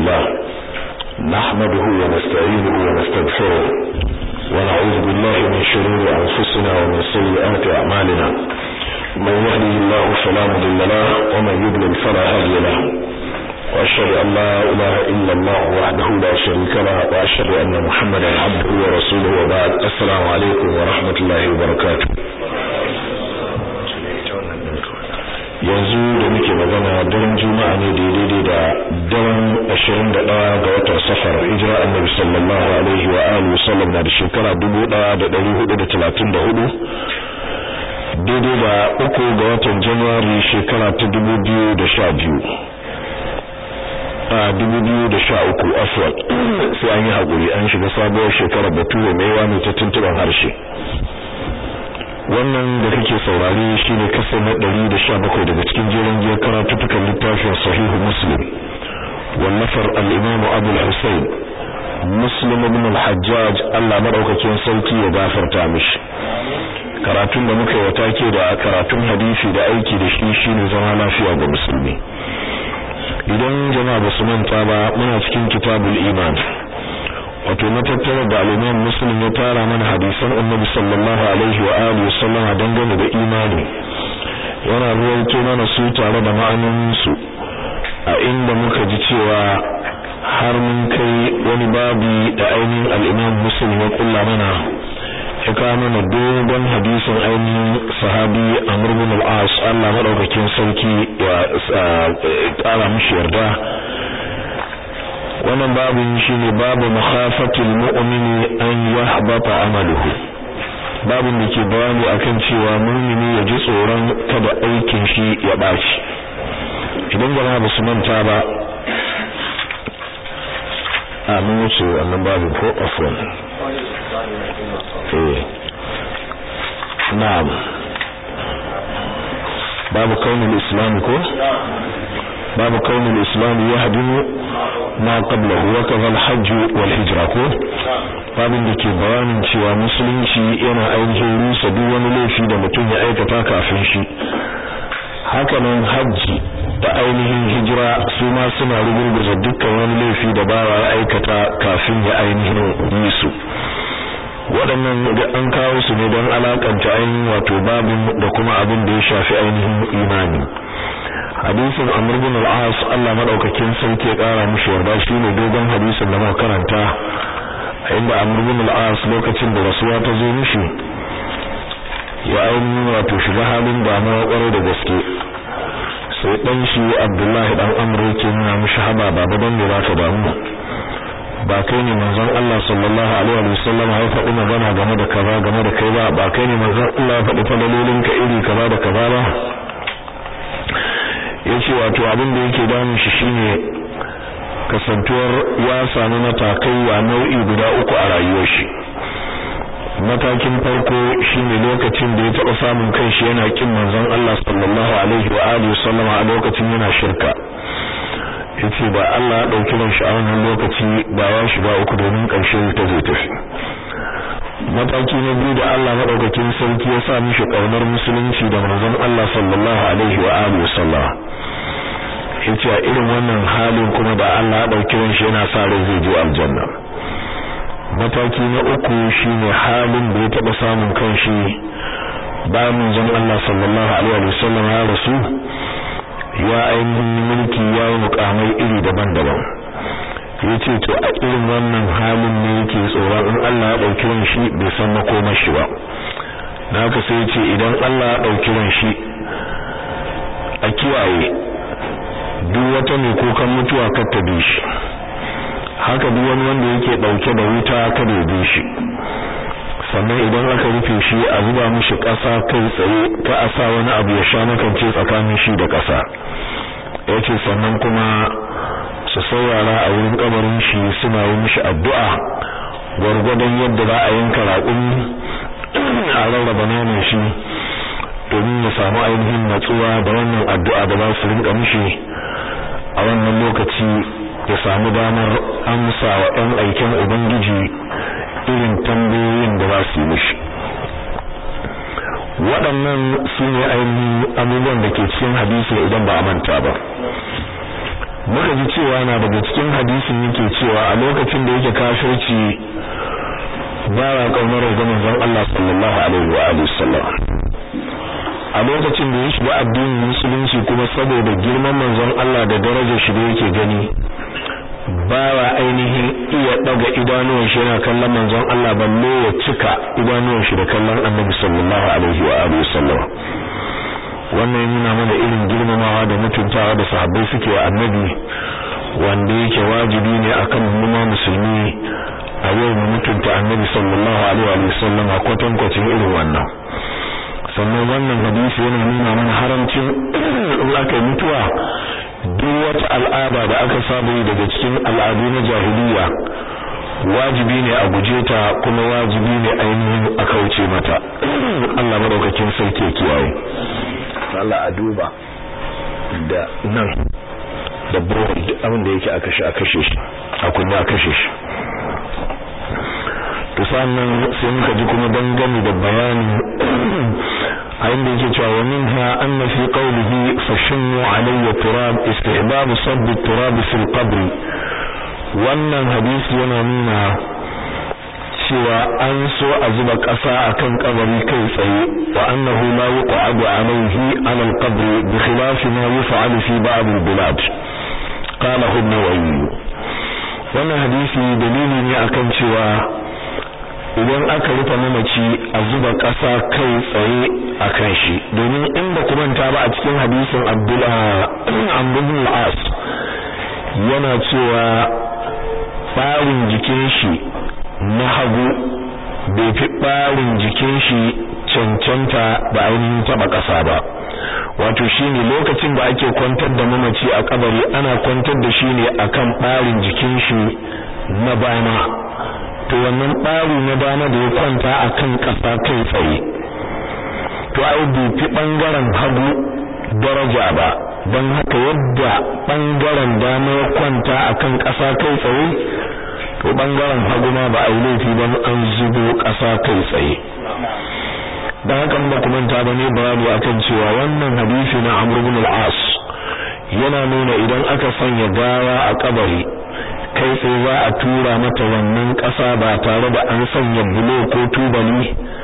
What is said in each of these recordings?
لله نحمده ونستعينه ونستغفره ونعوذ بالله من شرور أنفسنا ومن سيئات أعمالنا من يهده الله فلا مضل له ومن يضلل فلا هادي له وأشهد أن لا إله إلا الله وحده لا شريك له وأشهد أن محمدا عبده ورسوله وبعد السلام عليكم ورحمة الله وبركاته. yanzu da muke magana daren juma'a ne daidai da daren 21 ga watan safar hijira annabi sallallahu alaihi wa alihi wasallam da shekara 1434 daidai da 3 ga watan January shekara ta 2013 afwan sai an yi hakuri an shiga sabuwar shekarar bature mai wani ta tuntuban harshe. wannan da kake saurare shine kasar na 117 daga cikin jerin giyar karatutukan littafin sahihu muslim wallafar al-imam Abu al-Husayn Muslim ibn al-Hajjaj Allah madaukakin sarki ya gafarta mishi. karatun da muka yi take da karatun hadisi da aiki da shi shine zama lafiya ga musulmi. idan jama'a ba su manta ba muna cikin kitabul iman wato matattara da al-Imam Muslim ya tara mana hadisan Annabi sallallahu alaihi wa alihi wasallam dangane da imani yana ruwaito mana su tare da ma'anonin su a inda muka ji cewa har mun kai wani babi da ainihin al-Imam Muslim ya kulla mana ya kawo mana dogon hadisin ainihin sahabi Amr ibn al-As Allah madaukakin sarki ya tsara mishi yarda. wannan babin shine babu makhafatul mu'mini an yahbata amaluhu, babin da ke bayani akan cewa mu'mini ya ji tsoron kada aikin shi ya baci. idan jama'a ba su manta ba mun wuce wannan babin ko afwan na'am babu kaunin islam ko babu kaunin islam yahdimu ma qablahu wa kadha al-hajj wal hijra ko babin da ke bayanin cewa musulunci yana ainihin rusa duk wani laifi da mutum ya aikata kafin shi. hakanan hajji da ainihin hijira su ma suna rugurguza dukkan wani laifi da bawa ya aikata kafin ya ainihin yi su. waɗannan da an kawo su ne don alakanta ainihin wato babin da kuma abin da ya shafi ainihin imani. hadisin Amr ibn al-As Allah madaukakin sarki ya kara mishi yarda shine dogon hadisin da muka karanta inda Amr ibn al-As lokacin da rasuwa ta zo mishi ya ainihin wato shiga halin damuwa kwarai da gaske sai dan shi Abdullahi dan Amr yake nuna mishi haba baba dan ne zaka damu ba kai ne manzon Allah sallallahu alaihi wasallam ya faɗi magana game da kaza game da kai ba kai ne manzon Allah ya faɗi falalolin ka iri kaza da kaza ba. yace wato abin da yake damun shi shine kasantuwar ya samu matakai wa nau'i guda uku a rayuwar shi. matakin farko shine lokacin da ya taɓa samun kanshi yana kin manzon Allah sallallahu alaihi wa alihi wasallam a lokacin yana shirka. yace ba Allah ya dauki ran shi a wannan lokaci ba ya shiga uku domin ƙarshe ta zai tafi. mataki na biyu da Allah madaukakin sarki ya sa mishi kaunar musulunci da manzon Allah sallallahu alaihi wa alihi wasallam. yace a irin wannan halin kuma da Allah ya dauki ran shi yana sa rai zai je aljanna. mataki na uku shine halin da ya taba samun kanshi bayan manzon Allah sallallahu alaihi wasallam ya rasu ya ainihin mulki ya yi mukamai iri daban-daban. yace to a irin wannan halin ne yake tsoron in Allah ya dauki ran shi bai san makomar shi ba. haka sai yace idan Allah ya dauki ran shi a kiyaye duk wata mai kokan mutuwa kar ta bi shi, haka duk wani wanda yake dauke da wuta kada ya bi shi, sannan idan aka rufe shi a zuba mishi ƙasa kai tsaye ka a sa wani abu ya sha makance tsakanin shi da ƙasa. yace sannan kuma su saurara a wurin kabarin shi suna yi mishi addu'a gwargwadon yadda za a yanka raƙumi a rarraba naman shi domin ya samu ainihin natsuwa da wannan addu'a da za su rinka mishi a wannan lokaci ya samu damar amsa wa ɗan aikin Ubangiji irin tambayoyin da za su yi mishi. waɗannan su ne ainihin abubuwan da ke cikin hadisi idan ba a manta ba. muka ji cewa na daga cikin hadisin yake cewa a lokacin da yake kafirci baya kaunar ga manzon Allah sallallahu alaihi wa alihi wasallam a lokacin da ya shiga addinin musulunci kuma saboda girman manzon Allah da darajar shi da yake gani baya ainihin iya daga idanuwan shi yana kallon manzon Allah balle ya cika idanuwan shi da kallon Annabi sallallahu alaihi wa alihi wasallam wannan yana mana irin girmamawa da mutuntawa da sahabbai suke wa Annabi wanda yake wajibi ne akan mu musulmi a yau mu mutunta Annabi sallallahu alaihi wa sallam a kwatankwacin irin wannan sannan wannan hadisi yana nuna mana haramcin in aka yi mutuwa duk wata al'ada da aka saba yi daga cikin al'adu na jahiliya wajibi ne a guje ta kuma wajibi ne ainihin a kauce mata Allah madaukakin sarki ya kiyaye Allah a duba da nan da brod abin da yake a kashe shi a kunna a kashe shi to sannan sai muka ji kuma dangane da bayani a inda yake cewa wa minha anna fi qawlihi fashinnu alayya turab istihbab sabb at-turab fi al-qabr wannan hadisi yana nuna cewa an so a zuba ƙasa akan kabari kai tsaye wa annahu la yuqa'adu alayhi ala al-qabr bi khilaf ma yuf'alu fi ba'd al-bilad qala an-Nawawi wannan hadisi dalili ne akan cewa idan aka rufe mamaci a zuba ƙasa kai tsaye akan shi domin inda kuma ta ba a cikin hadisin Amr ibn al-As yana cewa ɓarin jikin shi na hagu bai fi ɓarin jikin shi cancanta da ainihin taɓa ƙasa ba wato shine lokacin da ake kwantar da mamaci a kabari ana kwantar da shi ne akan ɓarin jikin shi na bana to wannan ɓari na dama da ya kwanta akan ƙasa kai tsaye to ai bai fi ɓangaren hagu daraja ba don haka yadda ɓangaren dama ya kwanta akan ƙasa kai tsaye to ɓangaren hagu ma ba a yi laifi ba an zubo ƙasa kai tsaye don haka ba kuma ta bane bayani akan cewa wannan hadisi na Amr ibn al-As yana nuna idan aka sanya gawa a kabari kai sai za a tura mata wannan ƙasa ba tare da an sanya bulo ko tubali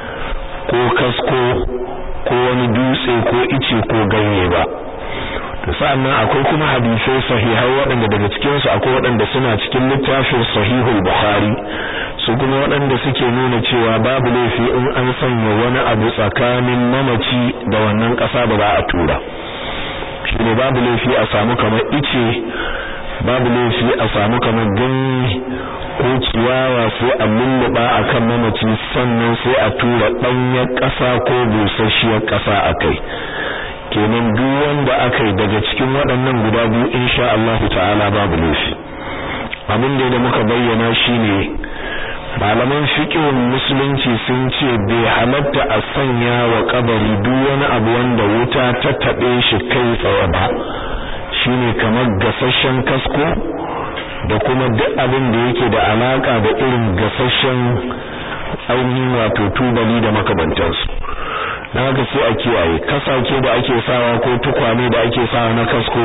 ko kasko ko wani dutse ko ice ko ganye ba sannan akwai kuma hadisai sahihai waɗanda daga cikin su akwai waɗanda suna cikin littafin Sahihul Bukhari su kuma waɗanda suke nuna cewa babu laifi in an sanya wani abu tsakanin mamaci da wannan ƙasa da za a tura shine babu laifi a samu kamar ice babu laifi a samu kamar ganye ko ciyawa sai a lulluɓa akan mamaci sannan sai a tura ɗanyar ƙasa ko busasshiyar ƙasa akai kenan duk wanda akai daga cikin waɗannan guda biyu insha Allah ta'ala babu laifi abin da muka bayyana shine malaman fiqhun musulunci sun ce bai halatta a sanya wa kabari duk wani abu wanda wuta ta taɓe shi kai tsaye ba shine kamar gasasshen kasko da kuma duk abin da yake da alaka da irin gasasshen ainihin wato tubali da makamantansu na haka sai a kiyaye kasake da ake sawa ko tukwane da ake sawa na kasko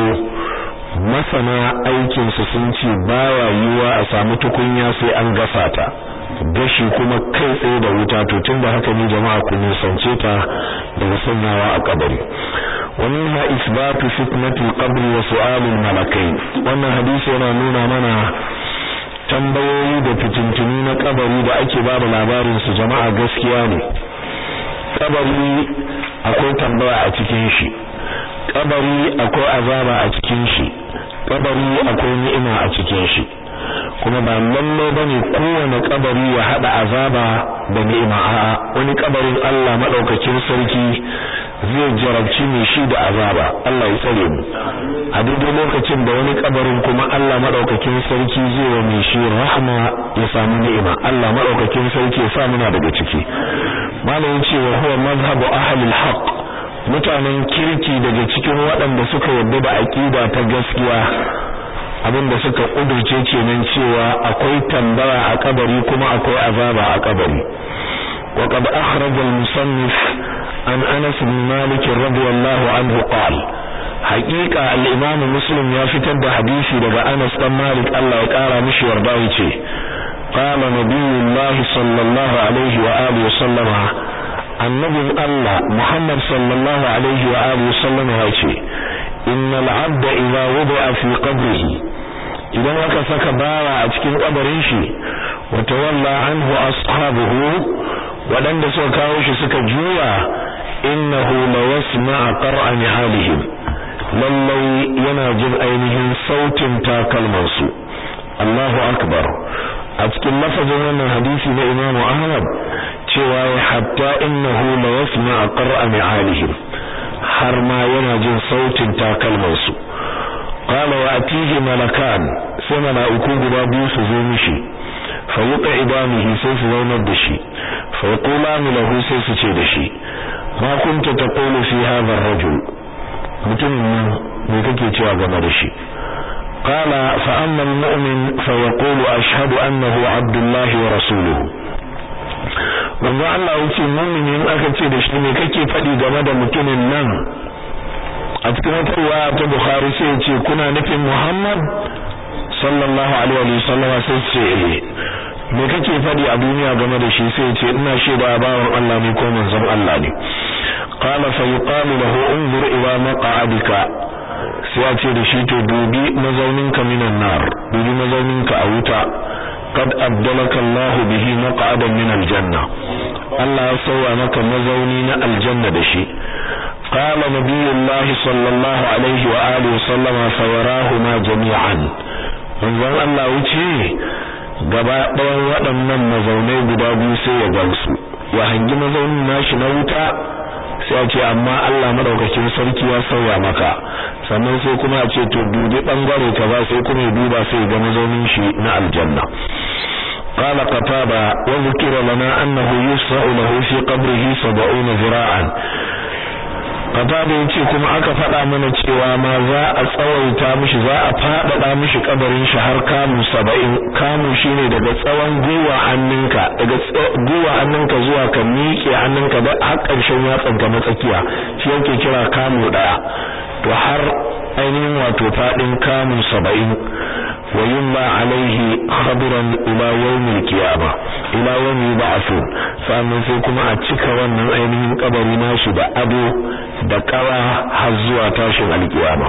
masana aikinsu sun ce baya yiwa a samu tukunya sai an gasa ta gashi kuma kai tsaye da wuta to tunda haka ne jama'a ku nisance ta daga sanyawa a kabari ومنها إثبات فتنة القبر وسؤال الملكين wannan hadisi yana nuna mana tambayoyi da fitintuni na kabari da ake ba da labarin su jama'a gaskiya ne kabari akwai tambaya a cikin shi kabari akwai azaba a cikin shi kabari akwai ni'ima a cikin shi kuma ba lalle bane kowane kabari ya hada azaba da ni'ima a'a wani kabarin Allah madaukakin sarki zai jarabci mai shi da azaba Allah ya tsare mu a duk lokacin da wani kabarin kuma Allah madaukakin sarki zai wa mai shi rahma ya samu ni'ima Allah madaukakin sarki ya sa muna daga ciki malamin cewa huwa mazhabu ahli al-haq mutanen kirki daga cikin waɗanda suka yarda da aqida ta gaskiya abinda suka kudurce kenan cewa akwai tambaya a kabari kuma akwai azaba a kabari wa qad akhraj al-musannif an Anas bin Malik radiyallahu anhu qala haqiqa al-Imam Muslim ya fitar da hadisi daga Anas dan Malik Allah ya kara mishi yarda yace qala nabiyullah sallallahu alaihi wa alihi wasallam annabin Allah Muhammad sallallahu alaihi wa alihi wasallam yace innal 'abda idha wudi'a fi qabrihi idan aka saka bawa a cikin kabarin shi wa tawalla anhu ashabuhu wadanda suka kawo shi suka juya innahu la yasma'a qar'a ni'alihim lallai yana jin ainihin sautin takalmansu Allahu akbar a cikin lafazin wannan hadisi na Imam Ahmad cewa hatta innahu la yasma'a qar'a ni'alihim har ma yana jin sautin takalmansu qala ya'tihi malakan sai mala'iku guda biyu su zo mishi fa yuqidanihi sai su zaunar da shi fa yaqulani lahu sai su ce da shi ma kunta taqulu fi hadha ar-rajul mutumin nan me kake cewa game da shi qala fa amma al-mu'min fa yaqulu ashhadu annahu abdullahi wa rasuluhu wanda Allah yake mu'minin aka ce da shi me kake fadi game da mutumin nan a cikin wata riwaya ta Bukhari sai ce kuna nufin Muhammad sallallahu alaihi wa sallam sai ce me kake fadi a duniya game da shi sai ce ina shaida bawan Allah ne ko manzon Allah ne qala fa yuqalu lahu unzur ila maq'adika sai a ce da shi to dubi mazauninka minan nar dubi mazauninka a wuta qad abdalaka Allah bihi maq'adan min aljanna Allah ya sauya maka mazauni na aljanna da shi qala nabiyullah sallallahu alaihi wa alihi wasallam sawarahuma jami'an manzon Allah wuce gaba ɗayan waɗannan mazaunai guda biyu sai ya gamsu ya hangi mazaunin nashi na wuta sai a ce amma Allah madaukakin sarki ya sauya maka sannan sai kuma a ce to dubi bangare kaza sai kuma ya duba sai ga mazaunin shi na aljanna qala qatada wa dhukira lana annahu yusra'u lahu fi qabrihi 70 zira'an qatada yace kuma aka faɗa mana cewa ma za a tsawaita mishi za a faɗaɗa mishi kabarin shi har kamu 70 kamu shine daga tsawon guwa hannunka daga guwa hannunka zuwa ka miƙe hannunka da har ƙarshen yatsanka na tsakiya shi yake kira kamu daya to har ainihin wato faɗin kamu 70 wa yumma alaihi khabran ila yawmil qiyama ila yawmi ba'thun sannan sai kuma a cika wannan ainihin kabari nashi da ado da kawa har zuwa tashin alkiyama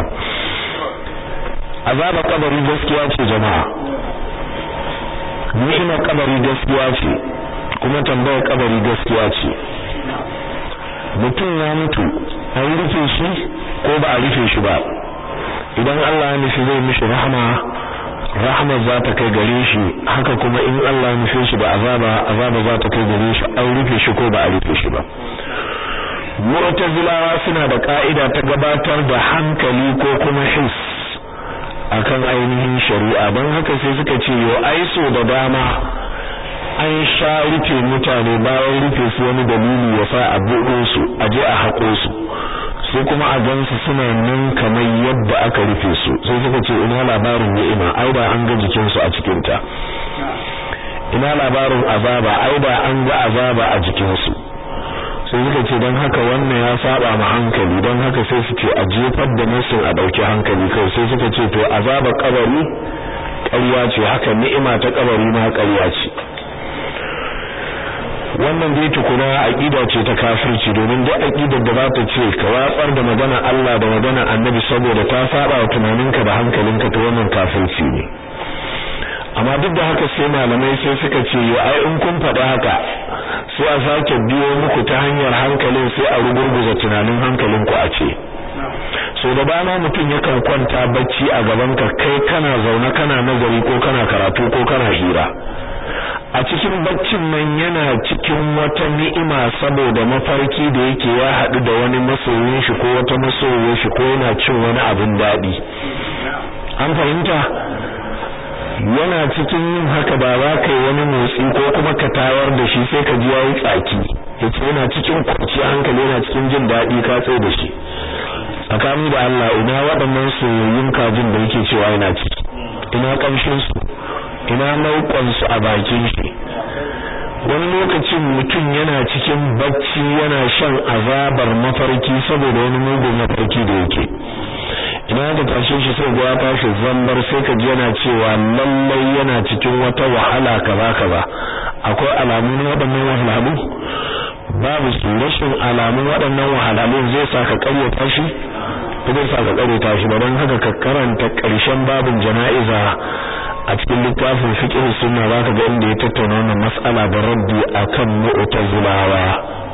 azaba kabari gaskiya ce jama'a ni'imar kabari gaskiya ce kuma tambayar kabari gaskiya ce mutum ya mutu an rufe shi ko ba a rufe shi ba idan Allah ya nufi zai mishi rahama za ta kai gare shi haka kuma in Allah ya nufi shi da azaba za ta kai gare shi an rufe shi ko ba a rufe shi ba mu'tazilawa suna da ka'ida ta gabatar da hankali ko kuma his akan ainihin shari'a don haka sai suka ce yo aiso da dama an sha rufe mutane bayan rufe su wani dalili ya sa a buɗe su a je a haƙo su sai kuma a gansu suna nan kamar yadda aka rufe su sai suka ce ina labarin ni'ima ai da an ga jikin su a cikin ta ina labarin azaba ai da an ga azaba a jikin su sai suka ce dan haka wannan ya saba ma hankali dan haka sai su ce a jefar da musu a dauki hankali kai sai suka ce to azaba kabari ƙarya ce haka ni'ima ta kabari ma ƙarya ce wannan dai tukuna aqida ce ta kafirci domin duk aqidar da za ta ce ka watsar da magana Allah da magana Annabi saboda ta saba wa tunaninka da hankalinka to wannan kafirci ne amma duk da haka sai malamai sai suka ce ai in kun faɗa haka sai a sake biyo muku ta hanyar hankalin sai a rugurguza tunanin hankalinku a ce so da dama mutum yakan kwanta bacci a gaban ka kai kana zaune kana nazari ko kana karatu ko kana hira a cikin baccin nan yana cikin wata ni'ima saboda mafarki da yake ya haɗu da wani masoyin shi ko wata masoyiyar shi ko yana cin wani abin daɗi an fahimta yana cikin yin haka ba za ka yi wani motsi ko kuma ka tayar da shi sai ka ji yayi tsaki yace yana cikin kwanciyar hankali yana cikin jin daɗi ka tsaye da shi tsakani da Allah ina waɗannan soyayyun kajin da yake cewa yana ciki ina kamshin su ina nauƙon su a bakin shi wani lokacin mutum yana cikin bacci yana shan azabar mafarki saboda wani mugun mafarki da yake idan ka tashe shi sai ga ya tashi zambar sai ka ji yana cewa lallai yana cikin wata wahala kaza akwai alamun waɗannan wahalhalu babu su. rashin alamun waɗannan wahalhalun zai saka ƙaryata shi zai saka ƙaryata shi ba don haka ka karanta ƙarshen babin jana'iza a cikin littafin fiqh sunna zaka ga inda ya tattauna wannan mas'ala da raddi akan mu'tazilawa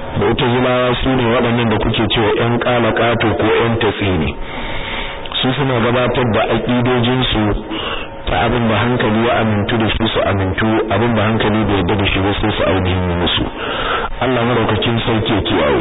su ne waɗannan da kuke cewa ƴan qalaqato ko ƴan tasini su suna gabatar da aqidojin su ta abin da hankali ya amintu da su amintu abin da hankali bai yarda da shi ba sai su ainihin musu. Allah madaukakin sauke kiyaye.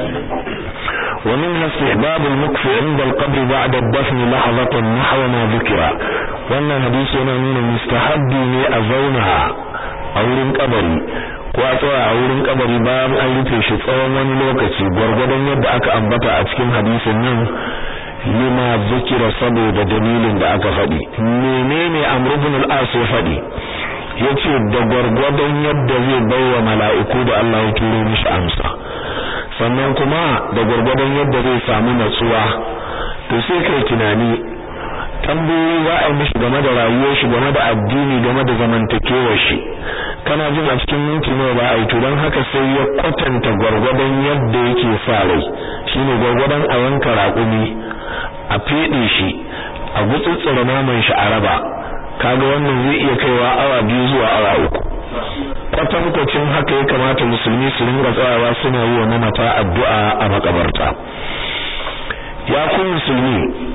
wa min istihbab al-mukf 'inda al-qabr ba'da ad-dafn lahzatan nahwa ma dhukira. wannan hadisi yana nuna mustahabbi ne a zauna a wurin kabari ko a tsaya a wurin kabari bayan an rufe shi tsawon wani lokaci gwargwadon yadda aka ambata a cikin hadisin nan lima zikira saboda dalilin da aka faɗi. menene Amr ibn al-As ya faɗi? yace da gwargwadon yadda zai baiwa mala'iku da Allah ya turo mishi amsa, sannan kuma da gwargwadon yadda zai samu natsuwa. to sai kai tunani tambayoyi za a yi mishi game da rayuwar shi, game da addini, game da zamantakewar shi, kana jin a cikin minti nawa ba a yi. to don haka sai ya kwatanta gwargwadon yadda yake sa rai, shine gwargwadon a yanka raƙumi, a fede shi, a gutsutsura naman shi a raba. kaga wannan zai iya kaiwa awa 2 zuwa awa 3. kwatankwacin haka ya kamata musulmi su ringa tsayawa suna yi wa mamata addu'a a makabarta. ya ku musulmi,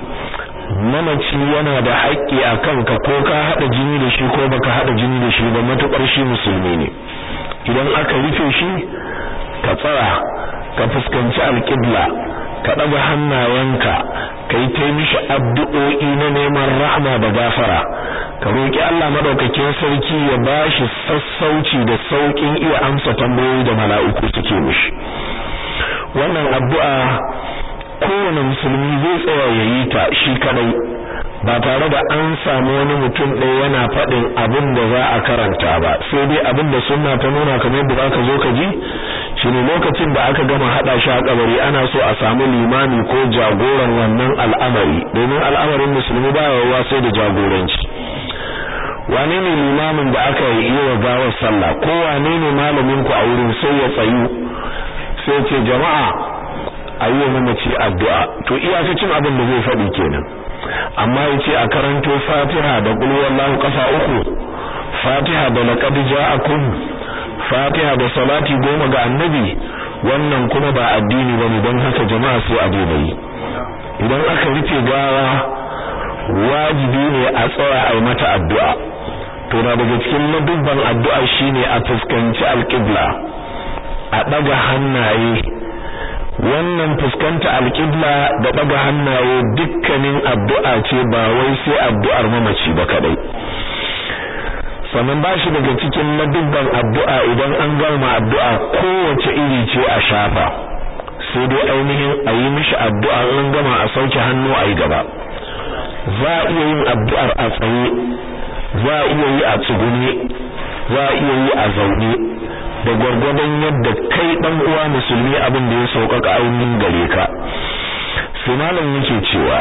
mamaci yana da haƙƙi a kanka ko ka haɗa jini da shi ko baka haɗa jini da shi ba, matuƙar shi musulmi ne. idan aka rufe shi ka tsara, ka fuskanci alƙibla, ka ɗaga hannayenka, ka yi ta mishi addu'o'i na neman rahma da gafara, ka roƙi Allah madaukakin sarki ya bashi sassauci da sauƙin iya amsa tambayoyi da mala'iku suke mishi. wannan addu'a kowane musulmi zai tsaya yayi ta shi kadai, ba tare da an samu wani mutum ɗaya yana faɗin abin da za a karanta ba, sai dai abin da sunna ta nuna kamar yadda zaka zo ka ji shine lokacin da aka gama hada shi a kabari ana so a samu limami ko jagoran wannan al'amari, domin al'amarin musulmi ba yawa sai da jagoranci. wane ne limamin da aka yi wa gawar sallah, ko wane ne malamin ku a wurin sai ya tsayu sai ce jama'a ayi mamaci addu'a. to iyakacin abin da zai faɗi kenan, amma yace a karanto Fatiha da qul huwallahu kafa 3, Fatiha da laqad ja'akum, Fatiha da salati 10 ga annabi, wannan kuma ba addini bane. don haka jama'a sai a daina yi. idan aka rufe gawa wajibi ne a tsaya a yi mata addu'a. to na daga cikin madubban addu'a shine a fuskanci alqibla, a daga hannaye. wannan fuskanta alqibla da daga hannaye dukkanin addu'a ce, ba wai sai addu'ar mamaci ba kadai. sannan ba shi daga cikin madubban addu'a idan an gama addu'a kowace iri ce a shafa, sai dai ainihin a yi mishi addu'a an gama a sauke hannu a yi gaba. za a iya yin addu'ar a tsaye, za a iya yi a tsugune, za a iya yi a zaune, da gwargwadon yadda kai dan uwa musulmi abin da ya sauƙaƙa ainihin gare ka. sai malam yake cewa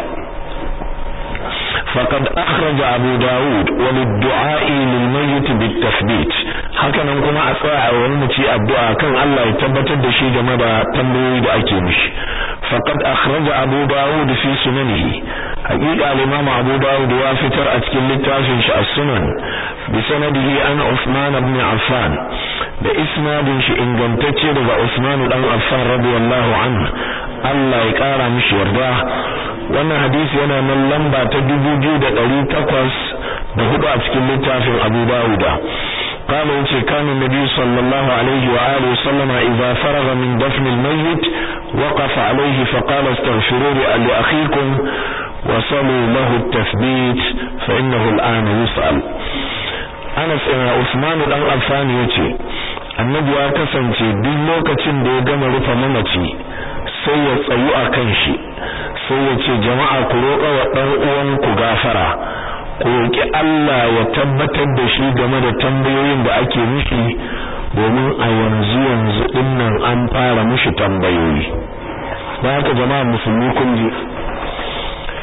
faqad akhraja Abu Dawud wa lid-du'a'i lil-mayyit bit-tathbit. hakanan kuma a tsaya a wani muci addu'a kan Allah ya tabbatar da shi game da tambayoyi da ake mishi. faqad akhraja Abu Dawud fi sunanihi, haqiqa al-Imam Abu Dawud ya fitar a cikin littafin shi as-Sunan bi sanadihi an Uthman ibn Affan, da isnadin shi ingantacce daga Uthman dan Affan radiyallahu anhu, Allah ya kara mishi yarda. wannan hadisi yana nan lamba ta 2804 a cikin littafin Abu Dawud. قال وجه كان النبي صلى الله عليه وآله وسلم إذا فرغ من دفن الميت وقف عليه فقال استغفروا لأخيكم وصلوا له التثبيت فإنه الآن يسأل. Anas ibn Uthman dan Affan yace annabi ya kasance duk lokacin da ya gama rufe mamaci sai ya tsayu akan shi, sai ya ce jama'a ku roƙa wa dan uwan ku gafara, ku roki Allah ya tabbatar da shi game da tambayoyin da ake mishi, domin a yanzu dinnan an fara mishi tambayoyi. Haka jama'a musulmi kun ji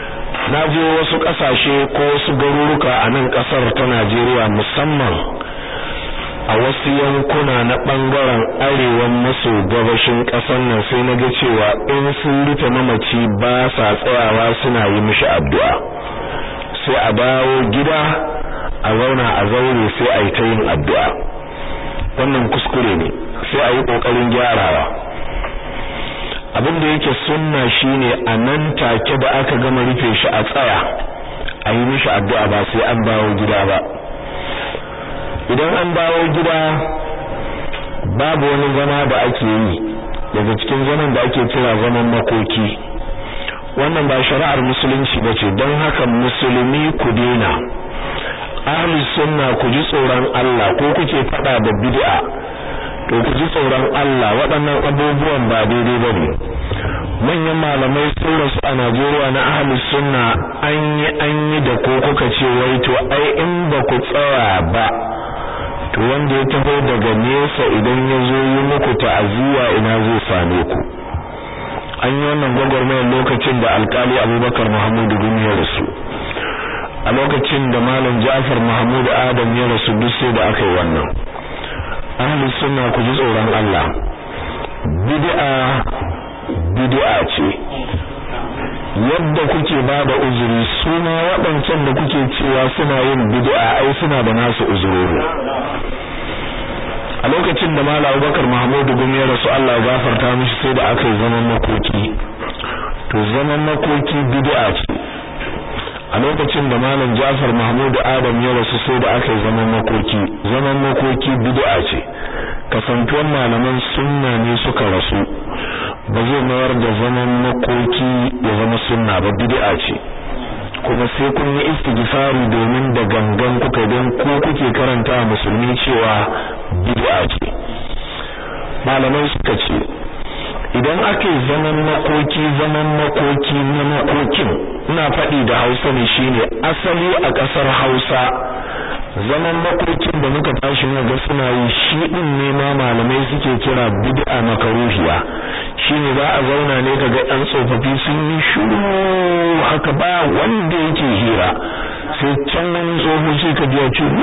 na je wasu kasashe ko wasu garuruka a nan kasar ta Najeriya, musamman a wasu yankuna na bangaren arewan maso gabashin kasar nan, sai na ga cewa in sun rufe mamaci ba sa tsayawa suna yi mishi addu'a, sai a dawo gida a zauna a zaure sai a yi ta yin addu'a. Wannan kuskure ne, sai a yi kokarin gyarawa. Abin da yake sunna shine a nan take da aka gama rufe shi a tsaya a yi mishi addu'a, ba sai an dawo gida ba. Idan an dawo gida babu wani zama da ake yi daga cikin zaman da ake kira zaman makoki. Wannan ba shari'ar musulunci bace, don haka musulmi ku dena. Ahlus sunna ku ji tsoron Allah, ko kuke fada da bid'a to ku ji tsoron Allah, waɗannan abubuwan ba daidai bane. Manyan malamai sun rasu a Najeriya na ahlus sunna, an yi da ko kuka ce wai to ai in ba ku tsaya ba to wanda ya taho daga nesa idan ya zo yi muku ta'aziyya ina zai same ku. An yi wannan gwagwarmayar lokacin da alkali Abubakar Muhammadu Gumi ya rasu, a lokacin da Malam Ja'far Mahmud Adam ya rasu, duk sai da aka yi wannan. Ahlus sunna ku ji tsoron Allah. Bid'a ce. Yadda kuke bada uzuri, suna waɗancan da kuke cewa suna yin bid'a ai suna da nasu uzurori. A lokacin da Malam Abubakar Mahmud Gumi ya rasu, Allah ya gafarta mishi, sai da aka yi zaman makoki. To zaman makoki bid'a ce. A lokacin da Malam Ja'far Mahmud Adam ya rasu, sai da aka yi zaman makoki bid'a ce. Kasantuwan malaman sunna ne suka rasu, ba zai mayar da zaman makoki ya zama sunna ba, bid'a ce. Kuma sai kun yi istighfari domin da gangan kuka, don ko kuke karanta musulmi cewa bid'a ce. Malamai suka ce idan aka yi zaman makoki na makokin, ina faɗi da Hausa ne, shine asali a ƙasar Hausa zaman makokin da muka tashi ga suna yi, shi din ne ma malamai suke kira bid'a makaruhiya. Shine za a zauna ne kaga ɗan tsofaffi sun yi shiru haka, ba wanda yake hira, sai can wani tsoho sai ka ji ya ce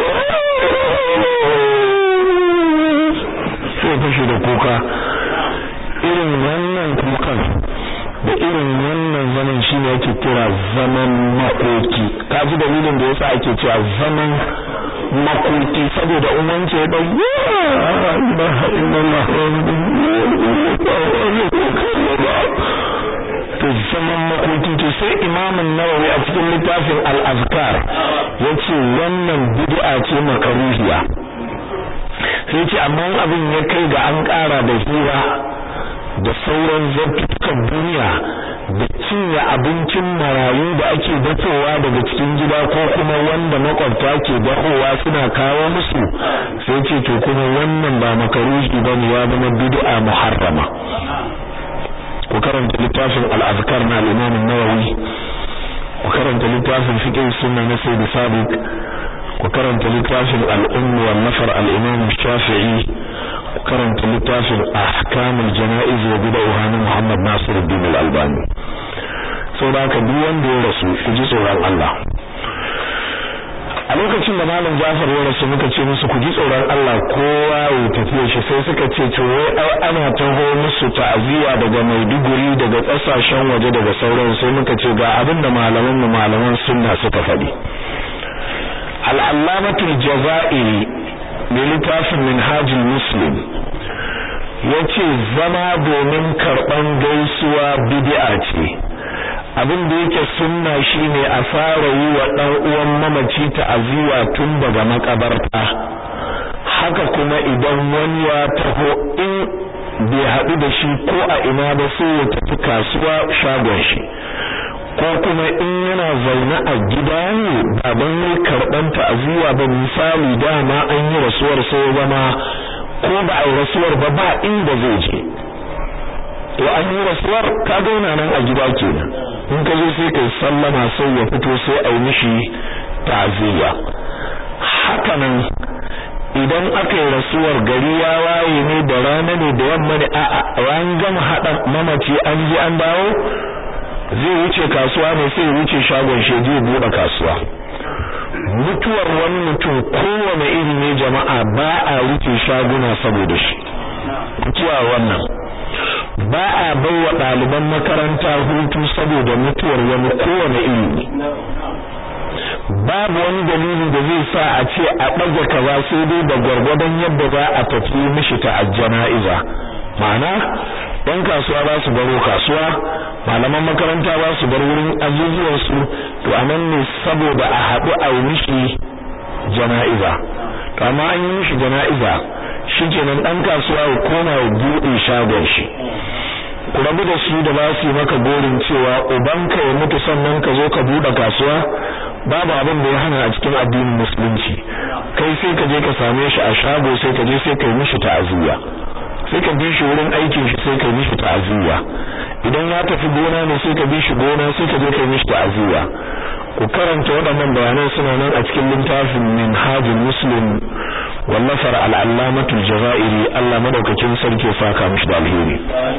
sai fashe da kuka. Irin wannan kukan da irin wannan zaman shine yake kira zaman makoki. Ka ji dalilin da yasa ake cewa zaman makoki, saboda umarci ya ɗau to zaman makoki. To sai Imamun Nawawi a cikin littafin Al-Azkar yace wannan bid'a ce makaruhiya. Sai ce amma abin ya kai ga an ƙara da hira da sauran zartukan duniya da cinye abincin marayu da ake dafowa daga cikin gida ko kuma wanda makwabta ke dafowa suna kawo musu, sai ce to kuma wannan ba makaruhi bane, ya zama bid'a muharrama. Ku karanta littafin Al-Azkar na Imam Nawawi, ku karanta littafin Fiqh Sunna na Sayyid Sabiq, ku karanta littafin Al-Umm wal Nafar al-Imam Shafi'i, ku karanta littafin Ahkamul Janaiz wa Bid'ah na Muhammad Nasiruddin Al-Albani. Saboda haka duk wanda ya rasu ku ji tsoron Allah. A lokacin da Malam Ja'far ya rasu muka ce musu ku ji tsoron Allah, kowa ya tafiye shi, sai suka ce to wai ana taho musu ta'aziyya daga Maiduguri, daga kasashen waje, daga sauran. Sai muka ce ga abin da malaman sunna suka faɗi. Al-Allamatul Jazairi mai littafin Minhajul Muslim yace zama domin karban gaisuwa bid'a ce. Abin da yake sunna shine a fara yi wa dan uwan mamaci ta'aziyya tun daga makabarta. Haka kuma idan wani ya taho, in bai haɗu da shi ko a ina ba, sai ya tafi kasuwa shagon shi, ko kuma in yana zaune a gida ne ba don mai karɓan ta'aziyya ba. Misali dama an yi rasuwar, sai zama ko ba a yi rasuwar ba inda zai je, to an yi rasuwar ka gauna nan a gida kenan, in ka zo sai kai sallama, sai ya fito, sai a yi mishi ta'aziyya. Haka nan idan aka yi rasuwar, gari ya waye ne, da rana ne, da yamma ne, a ran gama haɗa mamaci an ji an dawo, zai wuce kasuwa ne sai ya wuce shagon shi zai bude kasuwa. Mutuwar wani mutum kowane iri ne jama'a ba a rufe shaguna saboda shi. Mutuwa wannan ba a baiwa ɗaliban makaranta hutu saboda mutuwar wani kowane iri ne. Babu wani dalili da zai sa a ce a ɗaga kaza sai dai da gwargwadon yadda za a tafi mishi ta aljana'iza. Ma'ana ɗan kasuwa za su baro kasuwa, malaman makaranta za su bar wurin azuzuwansu, to anan ne saboda a haɗu a yi mishi jana'iza. To amma an yi mishi jana'iza shikenan ɗan kasuwa ya koma ya buɗe shagon shi. Ku rabu da su da ba su yi maka gorin cewa ubanka ya mutu sannan ka zo ka buɗe kasuwa, babu abin da ya hana a cikin addinin musulunci. Kai sai ka je ka same shi a shago, sai ka je sai ka yi mishi ta'aziyya, sai ka bi shi wurin aikin shi sai ka yi mishi ta'aziyya. Idan ya tafi gona ne sai ka bi shi gona sai ka je ka yi mishi ta'aziyya. Ku karanta waɗannan bayanan suna nan a cikin littafin Minhajul Muslim wallafar al-Allamatul Jazairi, Allah madaukakin sarki ya saka mishi da alheri.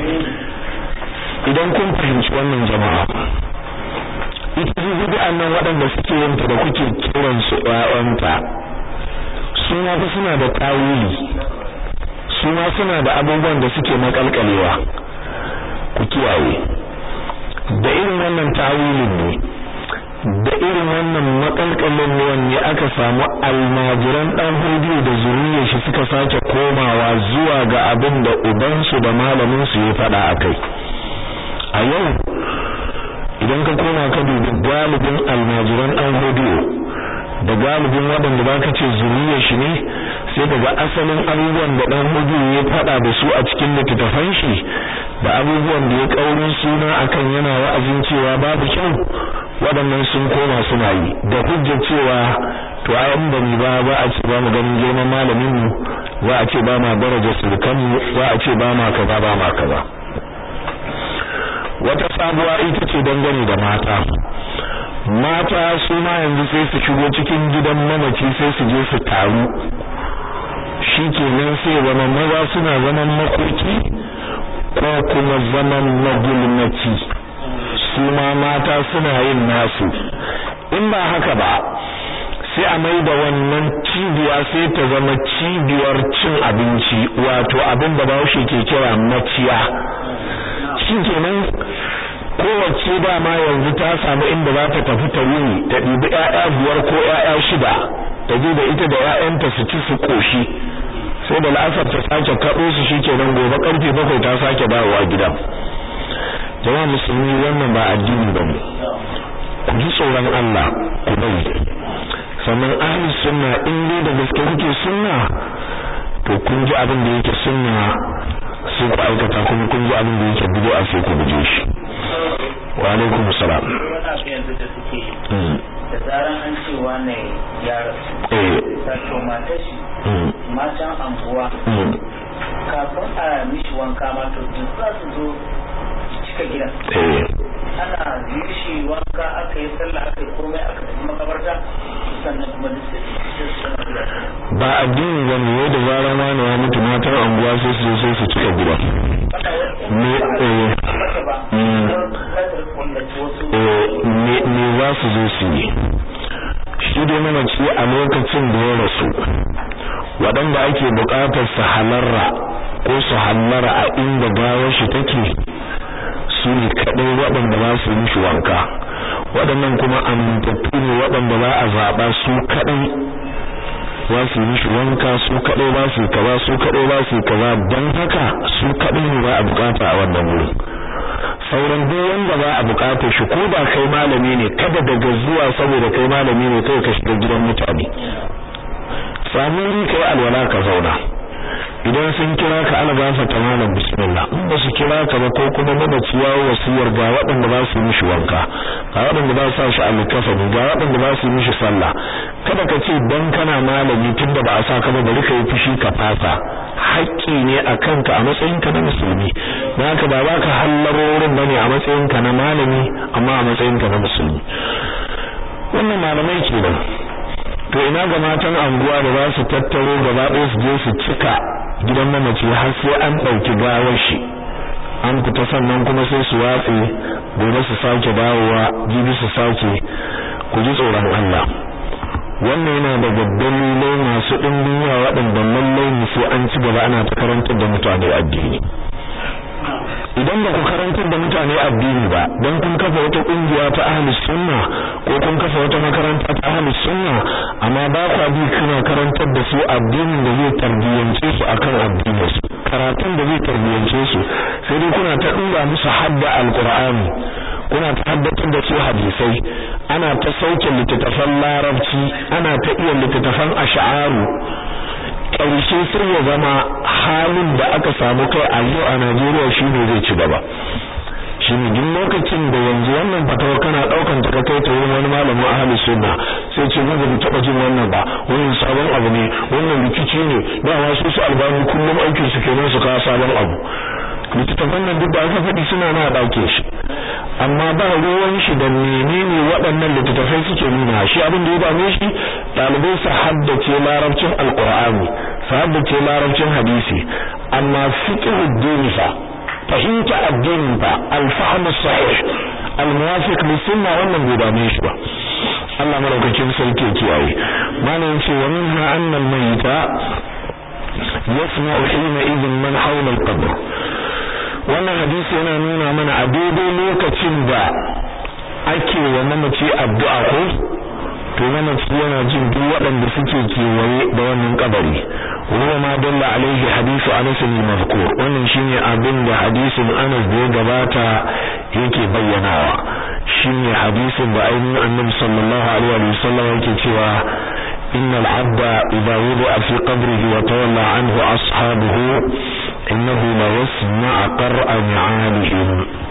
Idan kun fahimci wannan jama'a, ita bid'an nan waɗanda suke yin ta da kuke kiran su ƴaƴanta, suna fa suna da tawili, suna suna da abubuwan da suke makalkalewa. Ku kiyaye da irin wannan tawilin ne, da irin wannan makalkalin ne aka samu almajiran dan hudu da zuriyar shi suka sake komawa zuwa ga abin da ubansu da malamin su ya faɗa akai. A yau idan ka koma ka dubi galibin almajiran dan hudu da galibin waɗanda baka ce zuriyar shi ne, sai daga asalin abubuwan da dan hudu ya faɗa da su a cikin littafin shi da abubuwan da ya kaurin suna akan yana wa'azin cewa babu kyau, waɗannan sun koma suna yi da hujjar cewa to ayan da ni ba a ce ba mu ganin girman malamin mu, za a ce ba ma daraja surkan mu, za a ce ba ma kaza ba ma kaza. Wata sabuwa ita ce dangane da mata. Mata su ma yanzu sai su shigo cikin gidan mamaci sai su je su taru, shikenan sai zama maza suna zaman makoki ko kuma zaman magulmaci, su ma mata suna yin nasu. In ba haka ba sai a mai da wannan cibiya sai ta zama cibiyar cin abinci, wato abin da Bahaushe ke kira maciya. Shikenan kowace dama yanzu ta samu inda za ta tafi ta wuni, ta ɗibi ƴaƴa 5 ko ƴaƴa 6, ta je da ita da ƴaƴanta su ci su koshi, sai da la'asar ta sake kaɗo su, shikenan gobe karfe 7 ta sake dawowa gida. Jama'a musulmi, wannan ba addini bane. Ku ji tsoron Allah, ku bari. Sannan ahlus sunna in dai da gaske kuke sunna, to kun ji abin da yake sunna sai ku aikata, kuma kun ji abin da yake bid'a sai ku guje shi. Wa alaikum salam. Da zaran an ce wane ya rasu, sato matar shi, matan anguwa, kafin a mishi wanka ma to duk za su zo cika gidan. Ana yi shi wanka, aka yi sallah, aka yi komai, aka tafi makabarta, sannan kuma duk sai ba addini ba ne da zaran wani ya mutu matar anguwa sai su zo sai su cika gida. Me za su zo su yi? Shi dai mamaci a lokacin da ya rasu, waɗanda ake buƙatar su halarra ko su hallara a inda gawar shi take, su ne kaɗai waɗanda za su yi mishi wanka. Waɗannan kuma amintattu ne waɗanda za a zaɓa su kaɗai za su yi mishi wanka, su kaɗai ba su kaza, su kaɗai ba su kaza, don haka su kaɗai ne ba a buƙata a wannan wurin. Sauran duk wanda ba a buƙatar shi, ko da kai malami ne, kada daga zuwa saboda kai malami ne kai ka shiga gidan mutane. Samu wuri kai alwala ka zauna. Idan sun kira ka ana gafarta malam bismillah, in ba su kira ka ba ko kuma mamaci ya wasiyar ga waɗanda ba su mishi wanka, ga waɗanda ba su shi alkafani, ga waɗanda ba su mishi sallah, kada ka ce dan kana malami tunda ba a sa ka ba bari ka yi fushi ka fasa. Haƙƙi ne a kanka a matsayinka na musulmi, don haka ba za ka hallaro wurin bane a matsayinka na malami, amma a matsayinka na musulmi. Wannan malamai kenan. To ina ga matan anguwa da za su tattaro gaba ɗaya su je su cika gidan mamaci har sai an ɗauki gawar shi, an fita sannan kuma sai su watse gobe su sake dawowa jibi su sake ku ji tsoron Allah wannan yana da dalilai masu dimbin yawa waɗanda lallai ne sai an ci gaba ana ta karantar da mutane addini idan ba ku karantar da mutane addini ba dan kun kafa wata kungiya ta ahlus sunna ko kun kafa wata makaranta ta ahlus sunna amma ba ku bi kana karantar da su addinin da zai tarbiyance su akan addinin su karatun da zai tarbiyance su sai dai kuna ta dura musu hadda alqur'ani kuna ta haddatar da su hadisai ana ta sauke littattafan larabci ana ta iya littattafan ash'aru ƙarshe sai ya zama halin da aka samu kai a yau a Najeriya shine zai ci gaba shine duk lokacin da yanzu wannan fatawa kana daukan ta kai ta wurin wani malamin ahli sunna sai ce mun ba taba jin wannan ba wannan sabon abu ne wannan rikici ne da wasu su albani kullum aikin su kenan su kawo sabon abu littattafan nan duk da aka faɗi suna na dauke shi amma ba ruwan shi da menene waɗannan littattafai suke nuna shi abin da ya dame shi dalibai su haddace larabcin alqur'ani su haddace larabcin hadisi amma fiqhud din fa fahimta addinin fa al-fahm as-sahih al-muwafiq lis-sunnah wannan bai dame shi ba Allah madaukakin sarki ya kiyaye malan ce wa minha anna al-mayyita yasma'u hina idhin man hawla al-qabr wannan hadisi yana nuna mana a daidai lokacin da ake wa mamaci addu'a ko to mamaci yana jin duk waɗanda suke kewaye da wannan kabari wa ma dalla alaihi hadithu Anas bin Mazkur wannan shine abin da hadisin Anas da ya gabata yake bayyanawa shine hadisin da ainihin Annabi sallallahu alaihi wa sallam yake cewa innal abda idha wudi'a fi qabrihi wa tawalla anhu ashabuhu innahu la yasma'a qar'a ni'alihim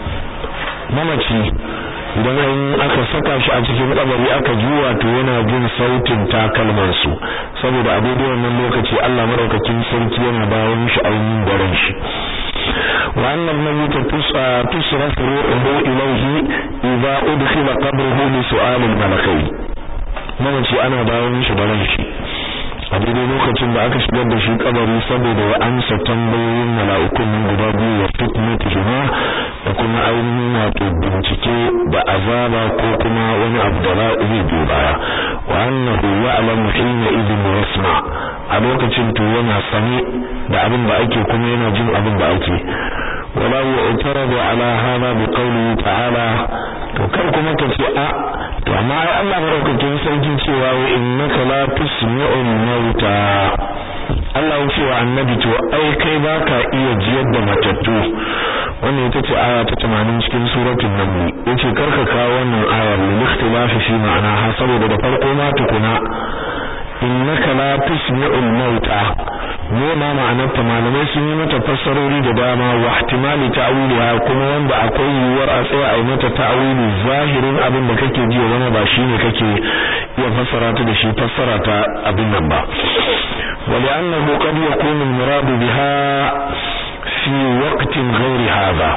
mamaci idan aka saka shi a cikin kabari aka juwa to yana jin sautin takalman su saboda a daidai wannan lokaci Allah madaukakin sarki yana bawo mishi ainihin daren shi wa annal mayyit tusrafu ruhuhu ilayhi idha udkhila qabruhu li su'al al-malakain mamaci ana bawo mishi daren shi a daidai lokacin da aka shigar da shi kabari saboda ya amsa tambayoyin mala'ikun nan guda biyu wa fitnatuhuma da kuma ainihin wato bincike da azaba ko kuma wani abu da zai biyo baya wa annahu ya'lamu hina idhin yasma a lokacin to yana sani da abin da ake kuma yana jin abin da ake wala yu'taradu ala hada bi qawlihi ta'ala to kar kuma ka ce a to amma Allah madaukakin sarki cewa wa innaka la tusmi'ul mauta Allah ya ce wa annabi to ai kai baka iya jiyar da matattu wannan ita ce aya ta 80 cikin suratul naml yace karka kawo wannan ayar lil ikhtilafi fi ma'anaha saboda da farko ma tukuna innaka la tusmi'ul mauta ne ma ma'anar ta malamai sun yi mata fassarori da dama wa ihtimali ta'wiliha kuma wanda akwai yiwuwar a tsaya a yi mata ta'wili zahirin abin da kake ji wani ba shine kake iya fassara ta da shi fassara ta abin nan ba ولأنه قد يكون المراد بها في وقت غير هذا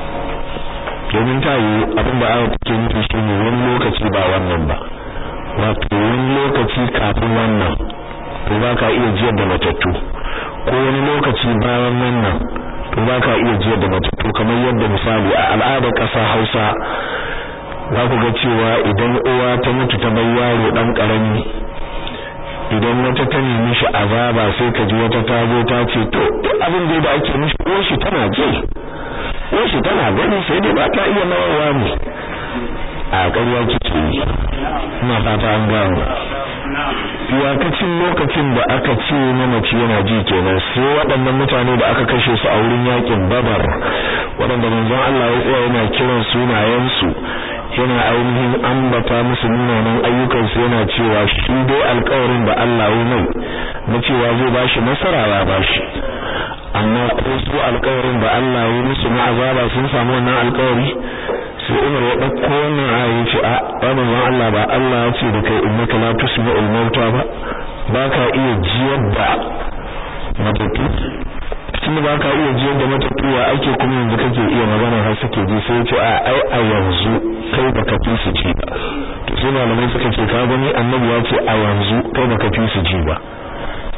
domin ta yi abin da aya take nufi shine wani lokaci ba wannan ba wato wani lokaci kafin wannan to ba ka iya jiyar da matattu ko wani lokaci bayan wannan to ba ka iya jiyar da matattu kamar yadda misali a al'adar ƙasa Hausa za ku ga cewa idan uwa ta mutu ta bar yaro dan karami idan wata ta nemi shi azaba sai ka ji wata ta zo ta ce to abin da ake mishi uwar shi tana ji uwar shi tana gani sai dai ba ta iya nawawa ne a ƙarya kike yi ina fata an gano iyakacin lokacin da aka ce mamaci yana ji kenan sai waɗannan mutane da aka kashe su a wurin yakin Badar waɗanda manzon Allah ya tsaya yana kiran sunayensu yana ainihin ambata musu munanan ayyukansu yana cewa shi dai alƙawarin da Allah ya mai na cewa zai bashi nasara ya bashi amma ko su alƙawarin da Allah ya musu na azaba sun samu wannan alƙawari sai Umar ya dauko wannan ayi ce a wannan Allah ba Allah ya ce da kai innaka la tusmi'ul mauta ba ka iya jiyar da matattu tunda ba ka iya jiyar da matattu ya ake kuma yanzu kake iya magana har suke ji sai ya ce a yanzu kai baka fi su ji ba to sai malamai suka ce ka gani annabi ya ce a yanzu kai baka fi su ji ba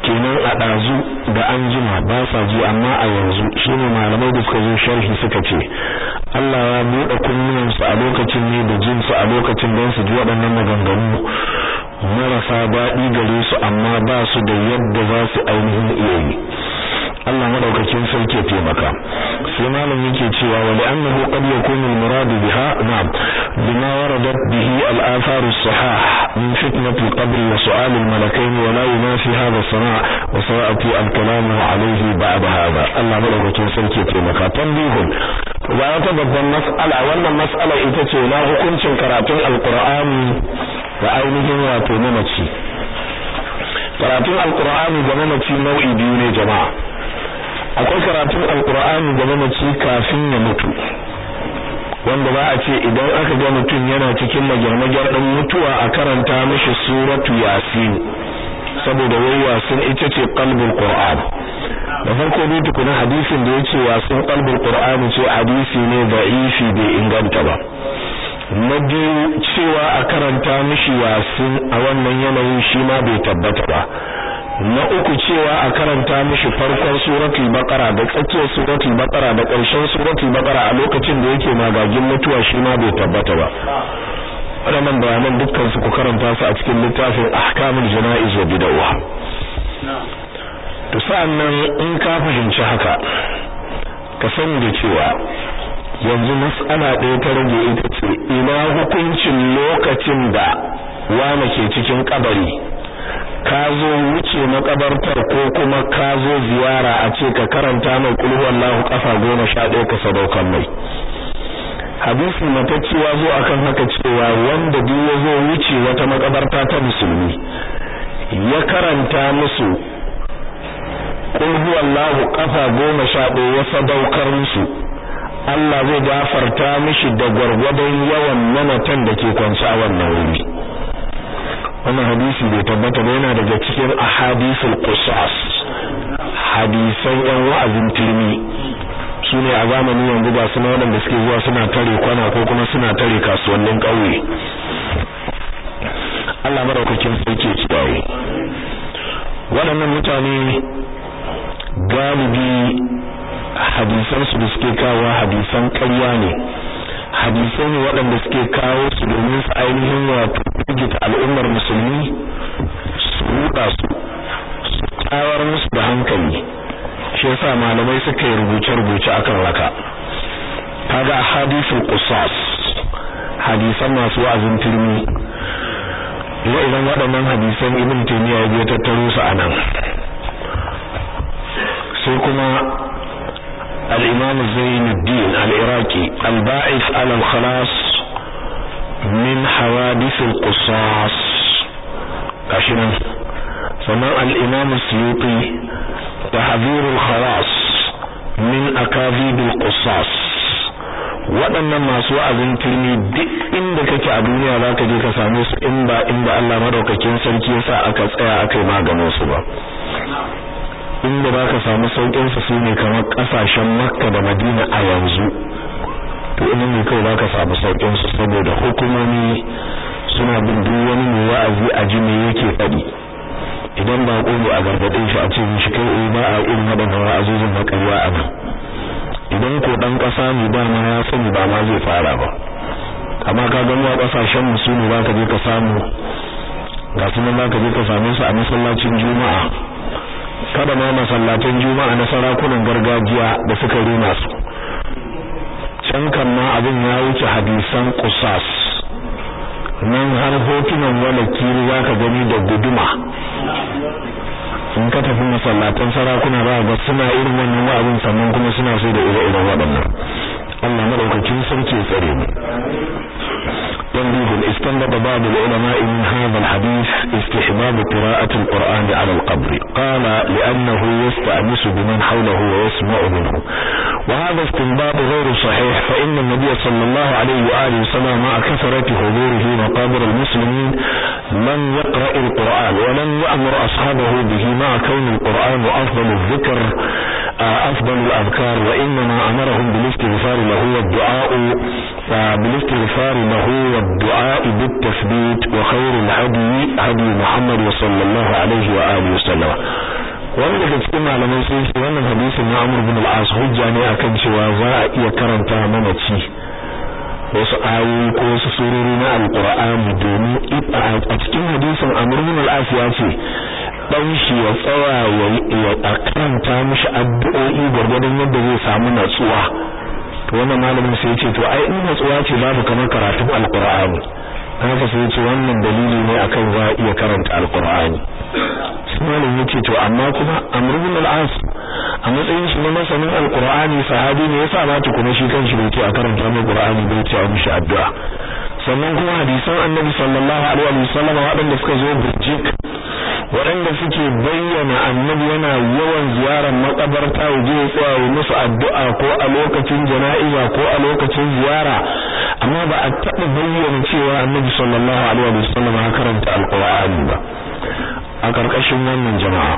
kenan a dazu da anjima ba sa ji amma a yanzu shine malamai da suka zo sharhi suka ce Allah ya bude kunnuwansu a lokacin ne da jinsu a lokacin don su ji waɗannan maganganu marasa daɗi gare su amma ba su da yadda za su ainihin iya yi. Allah madaukakin sarki ya taimaka. sai malam yake cewa wa li'annahu qad yakunu al-murad biha na'am bima waradat bihi al-athar as-sahih min fitnat al-qabr wa su'al al-malakayn wa la yunafi hadha as-sama' wa sa'ati al-kalam alayhi ba'da hadha. Allah madaukakin sarki ya taimaka. Tanbihun wa wata babban mas'ala, wannan mas'ala ita ce na hukuncin karatun al-Qur'ani da ainihin wato mamaci. Karatun al-Qur'ani ga mamaci nau'i biyu ne jama'a. Akwai karatun alkur'ani da mamaci kafin ya mutu, wanda ba a ce idan aka ga mutum yana cikin magyar-magyar ɗin mutuwa a karanta mishi suratu yasin, saboda wai yasin ita ce qalbul qur'an. Da farko ne tukuna hadisin da yace yasin qalbul qur'an ce hadisi ne da'ifi bai inganta ba. Na biyu cewa a karanta mishi yasin a wannan yanayin shi ma bai tabbata ba. Na uku cewa a karanta mishi farkon suratul baqara da tsakiyar suratul baqara da ƙarshen suratul baqara a lokacin da yake magagin mutuwa shi ma bai tabbata ba. Waɗannan bayanan dukkan su ku karanta su a cikin littafin ahkamul jana'iz wa bid'ah. To sa'annan in ka fahimci haka ka sani da cewa yanzu mas'ala ɗaya ta rage ita ce ina hukuncin lokacin da wani ke cikin kabari ka zo wuce makabartar ko kuma ka zo ziyara a ce ka karanta mai qul huwallahu kafa 11 ka sadaukan mai. Hadisi matacciya zo akan haka cewa wanda duk ya zo wuce wata makabarta ta musulmi ya karanta musu qul huwallahu kafa 11 ya sadaukar musu, Allah zai gafarta mishi da gwargwadon yawan mamatan da ke kwance a wannan wuri. Wannan hadisi bai tabbata ba, yana daga cikin ahadithul qisas, hadisan yan wa'azin tilmi. Sune a zamanin yanzu ba suna wanda suke zuwa suna tare kwana ko kuma suna tare kasuwannin kauye. Allah madaukakin sarki ya kiyaye. Waɗannan mutane galibi hadisan su da suke kawo hadisan ƙarya ne. Hadisai ne waɗanda suke kawo su domin su ainihin wato firgita al'ummar musulmi, su ruɗa su tawar musu da hankali. Shi yasa malamai suka yi rubuce-rubuce akan haka. Kaga hadisul qisas, hadisan masu wa'azin turmi, idan waɗannan hadisan Ibn Taymiyyah ya tattaro su anan. Sai kuma الإمام زين الدين العراقي الباعث على الخلاص من حوادث القصاص عشان سمع الإمام السيوطي تحذير الخلاص من أكاذيب القصاص. waɗannan masu wa'azin turmi duk inda kake a duniya za ka je ka same su inda Allah madaukakin sarki yasa aka tsaya aka yi maganin su ba. Inda za ka samu saukin su ne kamar kasashen Makka da Madina a yanzu, to ina ne kai za ka samu saukin su saboda hukumomi suna bin duk wani mai wa'azi a ji me yake faɗi. Idan ba ƙoƙo a gargaɗe shi a ce mishi kai ba a irin waɗannan wa'azozin na ƙarya a nan. Idan ko ɗan ƙasa ne ba ma ya sani ba ma zai fara ba. Amma ka ga mu a ƙasashen mu su ne za ka je ka samu, ga su nan za ka je ka same su a masallacin Juma'a. Kada ma masallatan Juma'a na sarakunan gargajiya da suka rena su. Can kan ma abin ya wuce hadisan qisas. Nan har hotunan walakiri za ka gani da guduma. In ka tafi masallatan sarakuna ba ga suna irin wannan wa'azin, sannan kuma suna sai da ire-iren waɗannan. Allah madaukakin sarki ya tsare mu. تنبيه استنبط بعض العلماء من هذا الحديث استحباب قراءة القرآن على القبر، قال لأنه يستأنس بمن حوله ويسمع منه، وهذا استنباط غير صحيح، فإن النبي صلى الله عليه وآله وسلم مع كثرة حضوره مقابر المسلمين لم يقرأ القرآن ولم يأمر أصحابه به مع كون القرآن أفضل الذكر أفضل الأذكار، وإنما أمرهم بالاستغفار له والدعاء بالتثبيت، وخير الهدي هدي محمد صلى الله عليه وآله وسلم. wanda daga cikin malamai sun ce wannan hadisin na Amr ibn al-As hujja ne akan cewa za a iya karanta mamaci wasu ayoyi ko wasu surori na alqur'ani domin a cikin hadisin Amr ibn al-As ya ce dan shi ya tsaya ya karanta mishi addu'o'i gurgurdan yadda zai samu natsuwa to wannan malamin sai ya ce to ai in natsuwa ce babu kamar karatun alqur'ani haka sai ya ce wannan dalili ne akan za a iya karanta alqur'ani malam yace to amma kuma Amr ibn al-As a matsayin shi na masanin alqur'ani sahabi ne yasa ba ta kuma shi kanshi bai ce a karanta mai qur'ani bai ce a mishi addu'a sannan kuma hadisan annabi sallallahu alaihi wasallam waɗanda suka zo burjik waɗanda suke bayyana annabi yana yawan ziyarar makabarta waje ya tsaya musu addu'a ko a lokacin jana'iza ko a lokacin ziyara amma ba a taɓa bayyana cewa annabi sallallahu alaihi wasallam ya karanta alqur'ani ba a ƙarƙashin wannan jama'a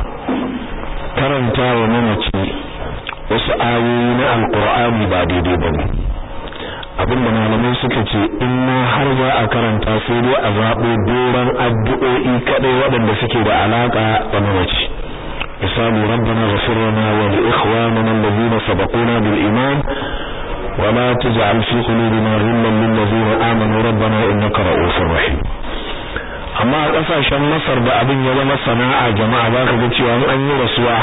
karanta wa mamaci wasu ayoyi na alqur'ani ba daidai bane abinda malamai suka ce in ma har za a karanta sai dai a zaɓo doron addu'o'i kadai waɗanda suke da alaka da mamaci misali rabbana ghfir lana wa li ikhwanina alladhina sabaquna bil iman wa la taj'al fi qulubina ghillan lil ladzina amanu rabbana innaka ra'ufur rahim amma a kasashen Masar da abin ya zama sana'a jama'a zaka ga cewa an yi rasuwa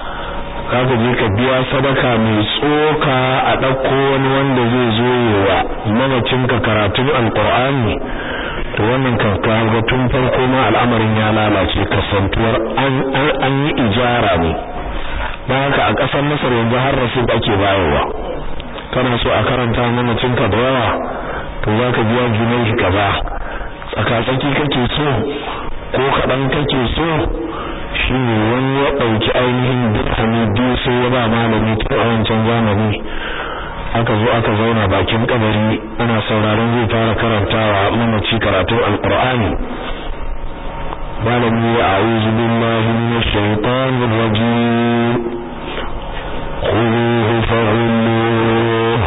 kaga je ka biya sadaka mai tsoka a dauko wani wanda zai zo yawa mamacin ka karatun alqur'ani to wannan kan kaga tun farko ma al'amarin ya lalace kasantuwar an yi ijara ne dan haka a kasar Masar yanzu har rasul ake bayarwa kana so a karanta mamacin ka da yawa to zaka biya junai kaza tsakatsaki kake so ko kadan kake so shi ne wani ya ɗauki ainihin dirhami biyu sai ya ba malami tun a wancan zamani aka zo aka zauna bakin kabari ana sauraron zai fara karantawa mamaci karatun alqur'ani malami ya a'udhu billahi minash shaitanir rajim khuduhu faghulluhu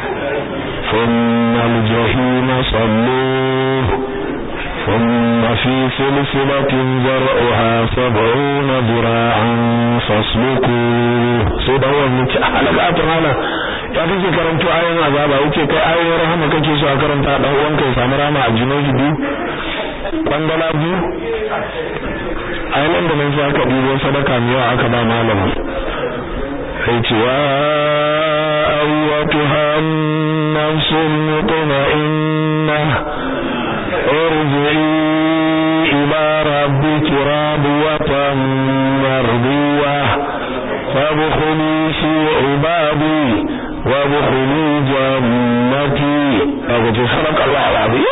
thumma al-jahima salluhu ثم في سلسلة ذرعها 70 ذراعا فاسلكوه sai da wannan ci halaka ta'ala ya kake karanto ayoyin azaba yace kai ayoyin rahama kake so a karanta dan uwanka ya samu rama a junubi biyu bangala biyu ayoyin da nan sai aka dubo sadaka ne aka ba malami sai ce wa ayyatuha nafsul mutma'inna ارجعي إلى ربك راضية مرضية فادخلي في عبادي وادخلي جنتي أقول صدق الله العظيم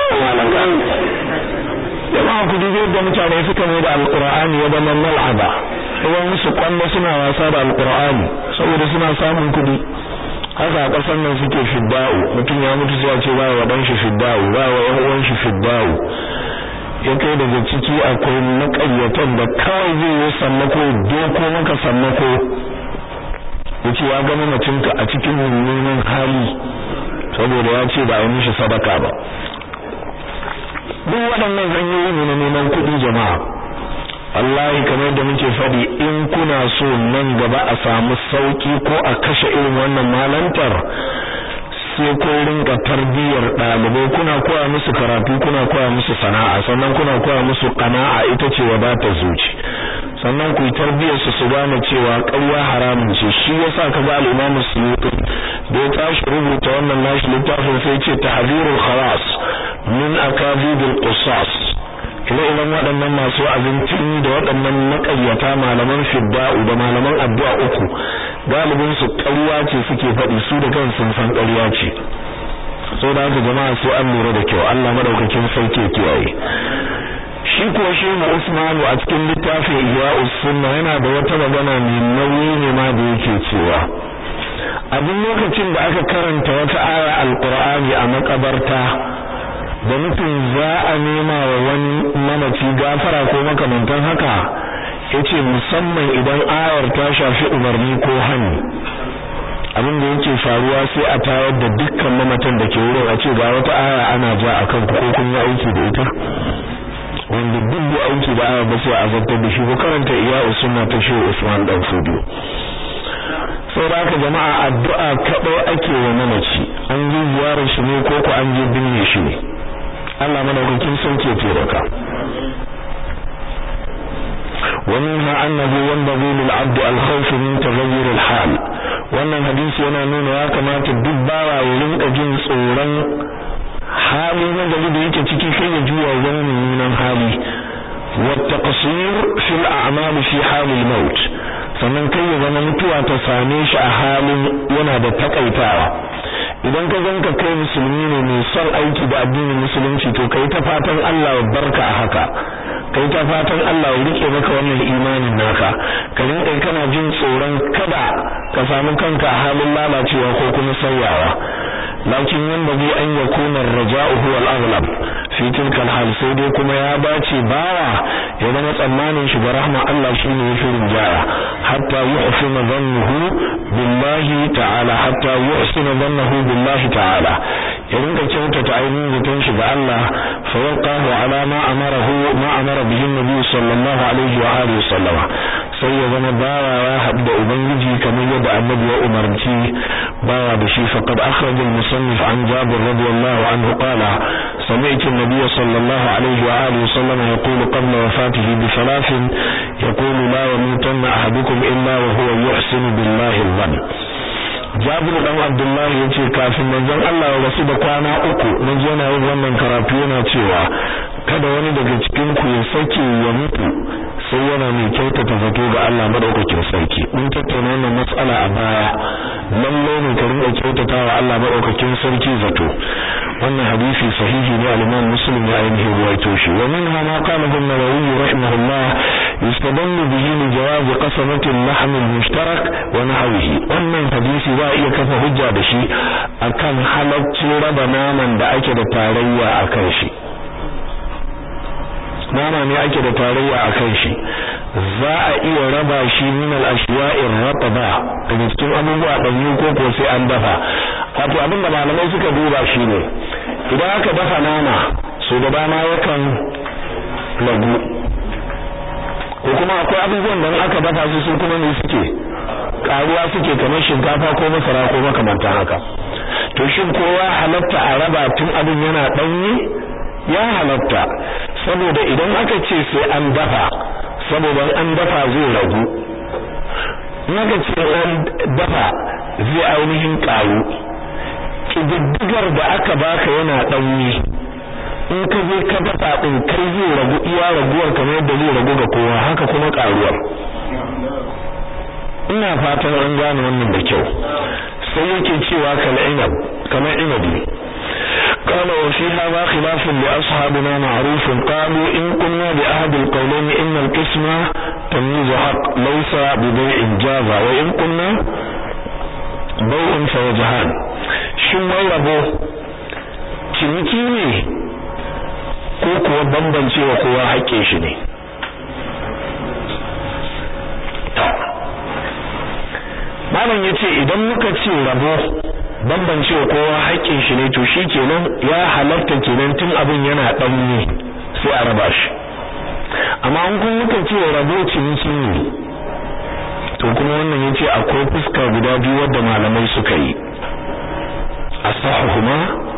jama'a ku dubi yadda mutane suka mai da alqur'ani ya zama mal'aba idan su kwalla suna wasa da alqur'ani saboda suna samun kudi haka a ƙasar nan suke fidda'u mutum ya mutu sai ya ce ba wa dan shi fidda'u ba wa ƴan uwan shi fidda'u ya kai daga ciki akwai makayyatan da kawai zai yi sammako doko maka sammako yace ya ga mutunka a cikin mummunan hali saboda ya ce ba a yi mishi sadaka ba duk waɗannan hanyoyi ne na neman kuɗi jama'a wallahi kamar da muke faɗi in kuna so nan gaba a samu sauki ko a kashe irin wannan malantar sai ko rinka tarbiyyar ɗalibai kuna koya musu karatu kuna koya musu sana'a sannan kuna koya musu qana'a ita ce wadata zuci sannan ku tarbiyyar su gane cewa ƙarya haramun ce shi yasa ka ga al-Imam Suyuti da ya tashi rubuta wannan nashi littafin sai ce tahzirul khawas min akabibil qisas ire-iren waɗannan masu abincin da waɗannan makayyata malaman fidda'u da malaman addu'a uku galibin su ƙarya ce suke faɗi su da kansu sun san ƙarya ce so da haka jama'a sai an lura da kyau Allah madaukakin sauke kiyaye shi ko shi mu Usmanu a cikin littafin Ihya'us Sunna yana da wata magana mai nauyi ne ma da yake cewa a duk lokacin da aka karanta wata aya alqur'ani a makabarta da mutum za a nema wa wani mamaci gafara ko makamantan haka yace musamman idan ayar ta shafi umarni ko hani abin da yake faruwa sai a tayar da dukkan mamatan da ke wurin a ce ga wata aya ana ja akan ku ko kun yi aiki da ita wanda duk da aiki aiki da aya ba sai azabtar da shi ko karanta iya sunna ta Shehu Usman dan Fudu. Saboda haka jama'a addu'a kadai ake wa mamaci, an yi ziyarar shi ne ko an je binne shi ne. Allah madaukakin sarki ya taimaka. ومنها أنه ينبغي للعبد الخوف من تغير الحال. wannan hadisi yana nuna ya kamata duk bawa ya rinka jin tsoron hali na gari da yake ciki sai ya juya wani mummunan hali. والتقصير في الأعمال في حال الموت. sannan kai ya zama mutuwa ta same shi a halin yana da takaitawa. idan ka ganka kai musulmi ne mai son aiki da addinin musulunci to kai ta fatan Allah ya barka a haka, kai ta fatan Allah ya rike maka wannan imanin naka, ka rinka kana jin tsoron kada ka samu kanka a halin lalacewa ko kuma sauyawa. lakin yanbaghi an yakuna ar-raja'u huwa al-aghlab fi tilka al-hal, sai dai kuma ya dace bawa ya zama tsammanin shi ga rahma Allah shine yafi rinjaya, hatta yuhsina dhannuhu billahi ta'ala, hatta yuhsina dhannuhu billahi ta'ala, ya rinka kyautata ainihin zaton shi ga Allah, fa yaqahu ala ma amara bihi an-nabi sallallahu alaihi wa alihi wasallam, sai ya zama bawa ya haɗu da ubangiji kamar yadda annabi ya umarci bawa da shi. faqad akhraj al-musannif an Jabir radiyallahu anhu qala sami'tu an-nabiy sallallahu alaihi wa alihi wasallam yaqulu qabla wafatihi bi thalathin yaqulu la yamutanna ahadukum illa wa huwa yuhsinu billahi adh-dhann. Jabir dan Abdullah yace kafin manzon Allah ya rasu da kwana uku mun je na yin wannan karatu yana cewa kada wani daga cikin ku ya sake ya mutu sai yana mai kyautata zato ga Allah madaukakin sarki. Mun tattauna wannan matsala a baya, lalle ne ka rinka kyautatawa Allah madaukakin sarki zato. wannan hadisi sahihi ne al-Imam Muslim ya ainihi ruwaito shi. Wa minha ma qala an-Nawawi rahimahullah yustadallu bihi li jawaz qasamati al-lahm al-mushtarak wa nahwihi. wannan hadisi za iya kafa hujja da shi akan halaccin raba naman da ake da tarayya akan shi. nama ne ake da tarayya akan shi, za a iya raba shi min al-ashiya'ir rataba daga cikin abubuwa danyu ko sai an dafa. wato abin da malamai suka duba shi ne idan aka dafa nama so da dama yakan lagu, ko kuma akwai abubuwan da aka dafa su sun kuma ne suke karuwa suke kamar shinkafa ko masara ko makamantan haka. to shin kowa halatta a raba tun abin yana danyi? ya halatta, saboda idan aka ce sai an dafa, saboda an dafa zai ragu, in aka ce an dafa zai ainihin karu. kididdigar da aka baka yana danyi, in ka je ka dafa din kai zai ragu iya raguwar kamar yadda zai ragu ga kowa, haka kuma karuwar. ina fatan an gane wannan da kyau. sai yake cewa kamar inabi قال وفي هذا خلاف لأصحابنا معروف. قالوا إن قلنا بأحد القولين إن القسم تمييز حق ليس ببيع جازة، وإن قلنا بيع فوجهان. shin wai rabo ciniki ne ko kuwa bambancewa kowa haƙƙin shi ne? malam yace idan muka ce rabo bambancewa kowa haƙƙin shi ne, to shikenan ya halarta kenan tun abin yana ɗanye sai a raba shi. amma an kun muka ce rabo ciniki ne, to kuma wannan yace akwai fuska guda biyu wadda malamai suka yi. أصحهما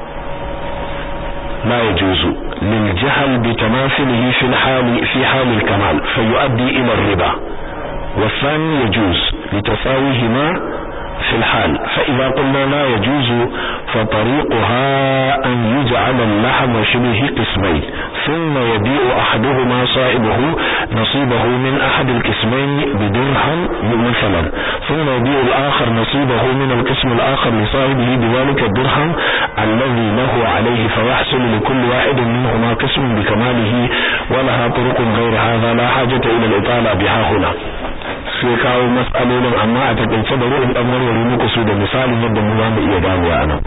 لا يجوز للجهل بتماثله في حال الكمال فيؤدي إلى الربا، والثاني يجوز لتساويهما في الحال. فإذا قلنا لا يجوز فطريقها أن يجعل اللحم شبه قسمين ثم يبيع أحدهما صاحبه نصيبه من أحد القسمين بدرهم مثلا، ثم يبيع الآخر نصيبه من القسم الآخر لصاحبه بذلك الدرهم الذي له عليه، فيحصل لكل واحد منهما قسم بكماله ولها طرق غير هذا لا حاجة إلى الإطالة بها هنا. sai kawo matsalolin amma a takaice da ruwan dan warware muku su da misalin yadda mu za mu iya gano anan.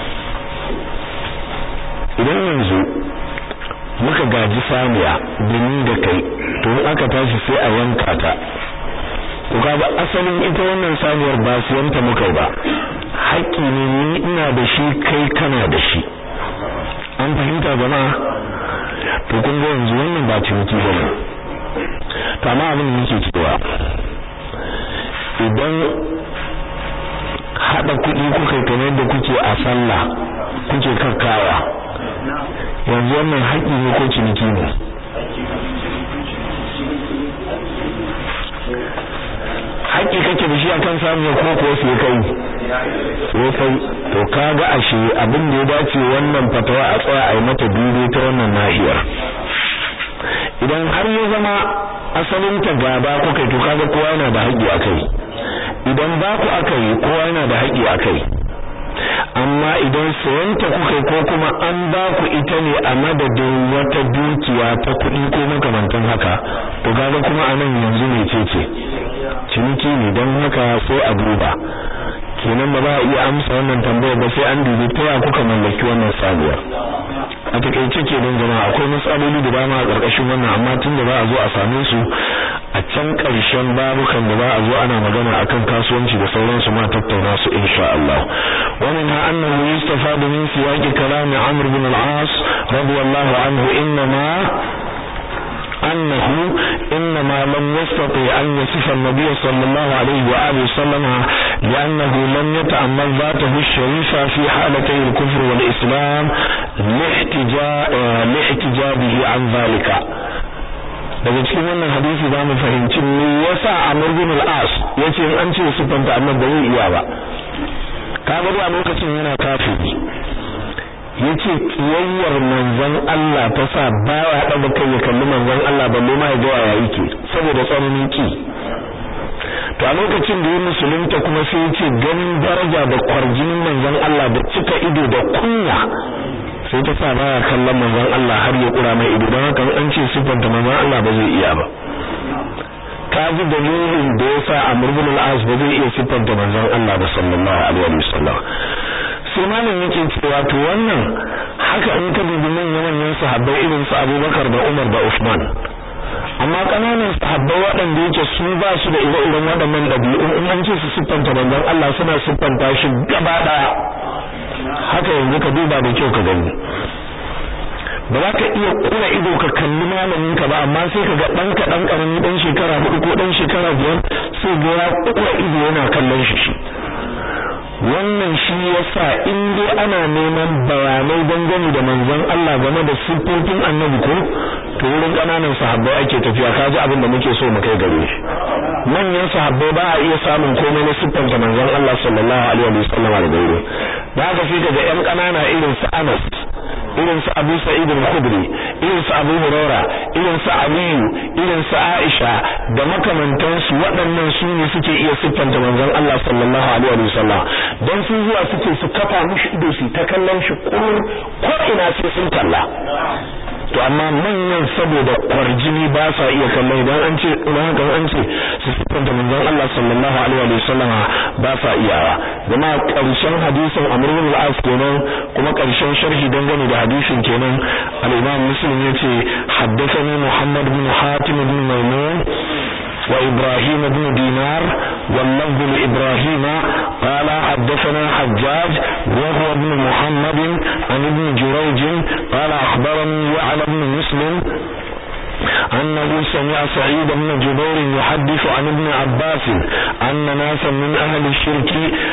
idan yanzu muka gaji saniya dani da kai, to in aka tashi sai a yanka ta, to kaga asalin ita wannan saniyar ba siyanta muka ba, haƙƙi ne ni ina da shi kai kana da shi. an fahimta jama'a? to kun ga yanzu wannan ba ciniki bane, to amma abin da yake cewa idan hada kuɗi kuka kamar da kuke a sallah kuke kakkawa yanzu wannan haƙi ne ko ciniki ne haƙi kake da shi akan samu ko sai kai to kaga ashe abin da ya dace wannan fatawa a tsaya a yi mata dubi ta wannan nahiyar idan har ya zama asalin ta gaba ko kai to kaga kowa yana da haƙi akai idan ba ku akai kowa yana da haƙi akai amma idan sayanta kuka ko kuma an ba ku ita ne a madadin wata dukiya ta kuɗi ko makamantan haka to kaga kuma anan yanzu ne ce ciniki ne don haka sai a duba kenan ba za a iya amsa wannan tambayar ba sai an dubi ta ya kuka mallaki wannan sabuwar a takeice kenan jama'a akwai matsaloli da dama a ƙarƙashin wannan amma tun da za a zo a same su a can ƙarshen babukan da za a zo ana magana akan kasuwanci da sauransu ma tattauna su insha Allah wa minha annahu yustafadu min siyaqi kalam Amr ibn al-As radiyallahu anhu إنما لم يستطع أن يصف النبي صلى الله عليه وآله وسلم لأنه لم يتأمل ذاته الشريفة في حالتي الكفر والإسلام لاحتجابه عن ذلك daga cikin wannan hadisi za mu fahimci me yasa Amr bin al-As yace in an ce sifanta annabi ba zai iya ba kaga a lokacin yana kafiri yace kiyayyar manzon Allah ta sa baya daga kai ya kalli manzon Allah balle ma ya ga ya yake saboda tsananin ki to a lokacin da ya musulunta kuma sai yace ganin daraja da kwarjinin manzon Allah da cika ido da kunya sai ta sa baya kallon manzon Allah har ya kura mai ido don haka an ce sifanta manzon Allah ba zai iya ba kaji dalilin da yasa Amr bin al-As ba zai iya sifanta manzon Allah ba sallallahu alaihi wasallam sai malam yake cewa to wannan haka in ka dubi manyan sahabbai irin su Abubakar da Umar da Uthman amma kananan sahabbai waɗanda yake su ba su da ire-iren waɗannan dabi'u in an ce su siffanta manzon Allah suna siffanta shi gaba ɗaya haka yanzu ka duba da kyau ka gani ba za ka iya kura ido ka kalli malamin ka ba amma sai ka ga ɗan kaɗan ƙarami ɗan shekara 4 ko ɗan shekara 5 sai ga ya kura ido yana kallon shi wannan shi yasa in dai ana neman bayanai dangane da manzon Allah game da siffofin annabi ko to wurin kananan sahabbai ake tafiya kaji abin da muke so mu kai gare shi manyan sahabbai ba a iya samun komai na siffar da manzon Allah sallallahu alaihi wasallam da gairo da haka sai kaga ƴan kanana irin su Anas irin su Abu Sa'id al-Khudri irin su Abu Hurairah irin su Ali irin su Aisha da makamantansu waɗannan su ne suke iya siffanta manzon Allah sallallahu alaihi wasallam dan sun zuwa suke su kafa mishi ido su ta kallon shi ko ina sai sun kalla to amma manyan saboda kwarjini ba sa iya kallon idan an ce su siffanta manzon Allah sallallahu alaihi wasallam ba sa iyawa kuma karshen hadisin Amr bin al-As kenan kuma karshen sharhi dangane da hadisin kenan al-Imam Muslim yace haddathani Muhammad bin Hatim bin Maymun وإبراهيم بن دينار واللفظ لإبراهيم قال حدثنا حجاج وهو ابن محمد عن ابن جريج قال أخبرني يعلى بن مسلم أنه سمع سعيد بن جبير يحدث عن ابن عباس أن ناسا من أهل الشرك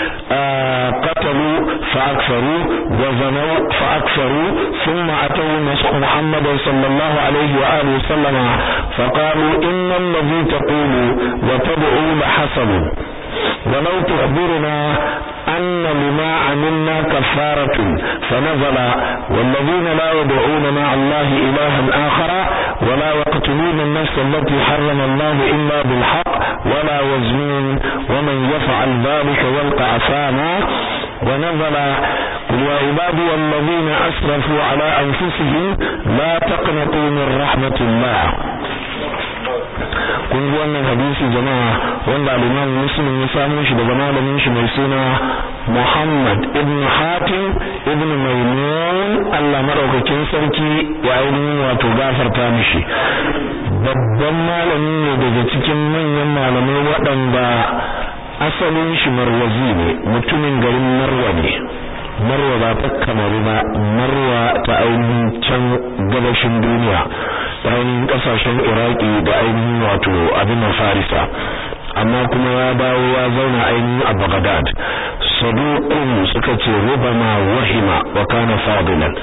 قتلوا فأكثروا وزنوا فأكثروا ثم أتوا محمد صلى الله عليه وآله وسلم فقالوا إن الذي تقول وتدعو لحسن ولو تخبرنا أن لما عملنا كفارة فنزل والذين لا يدعون مع الله إلها آخر ولا يقتلون النفس التي حرم الله إلا بالحق ولا يزنون ومن يفعل ذلك يلقى أثاما ونزل قل يا عبادي الذين أسرفوا على أنفسهم لا تقنطوا من رحمة الله kun ji wannan hadisi jama'a wanda al-Imam Muslim ya samu shi daga malamin shi mai suna Muhammad ibn Hatim ibn Maymun Allah madaukakin sarki ya ainihin wato gafarta mishi babban malami ne daga cikin manyan malamai waɗanda asalin shi Marwazi ne mutumin garin Marwa ne Marwa ba ta Kamaru ba Marwa ta ainihin can gabashin duniya bayan kasashen Iraki da ainihin wato abin Farisa amma kuma ya dawo ya zauna ainihin a Baghdad saduqun suka ce rubama wahima wa kana fadilan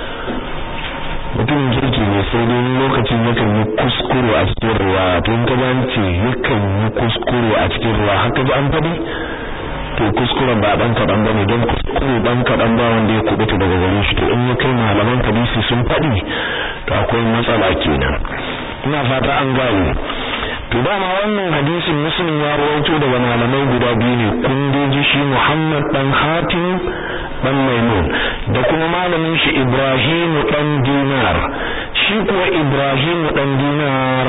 mutum kirki ne sai dai lokacin yakan yi kuskure a cikin ruwa tun ka ce yakan yi kuskure a cikin ruwa haka ji an faɗi to kuskuren ba dan kadan bane don kuskure dan kadan ba wanda ya kubuta daga gare shi to in ya kai malaman hadisi sun faɗi to akwai matsala kenan ina fata an gane to dama wannan hadisin Muslim ya rawaito daga malamai guda biyu ne kun ji shi Muhammad dan Hatim dan Maimun da kuma malamin shi Ibrahim dan Dinar shi kuwa Ibrahim dan Dinar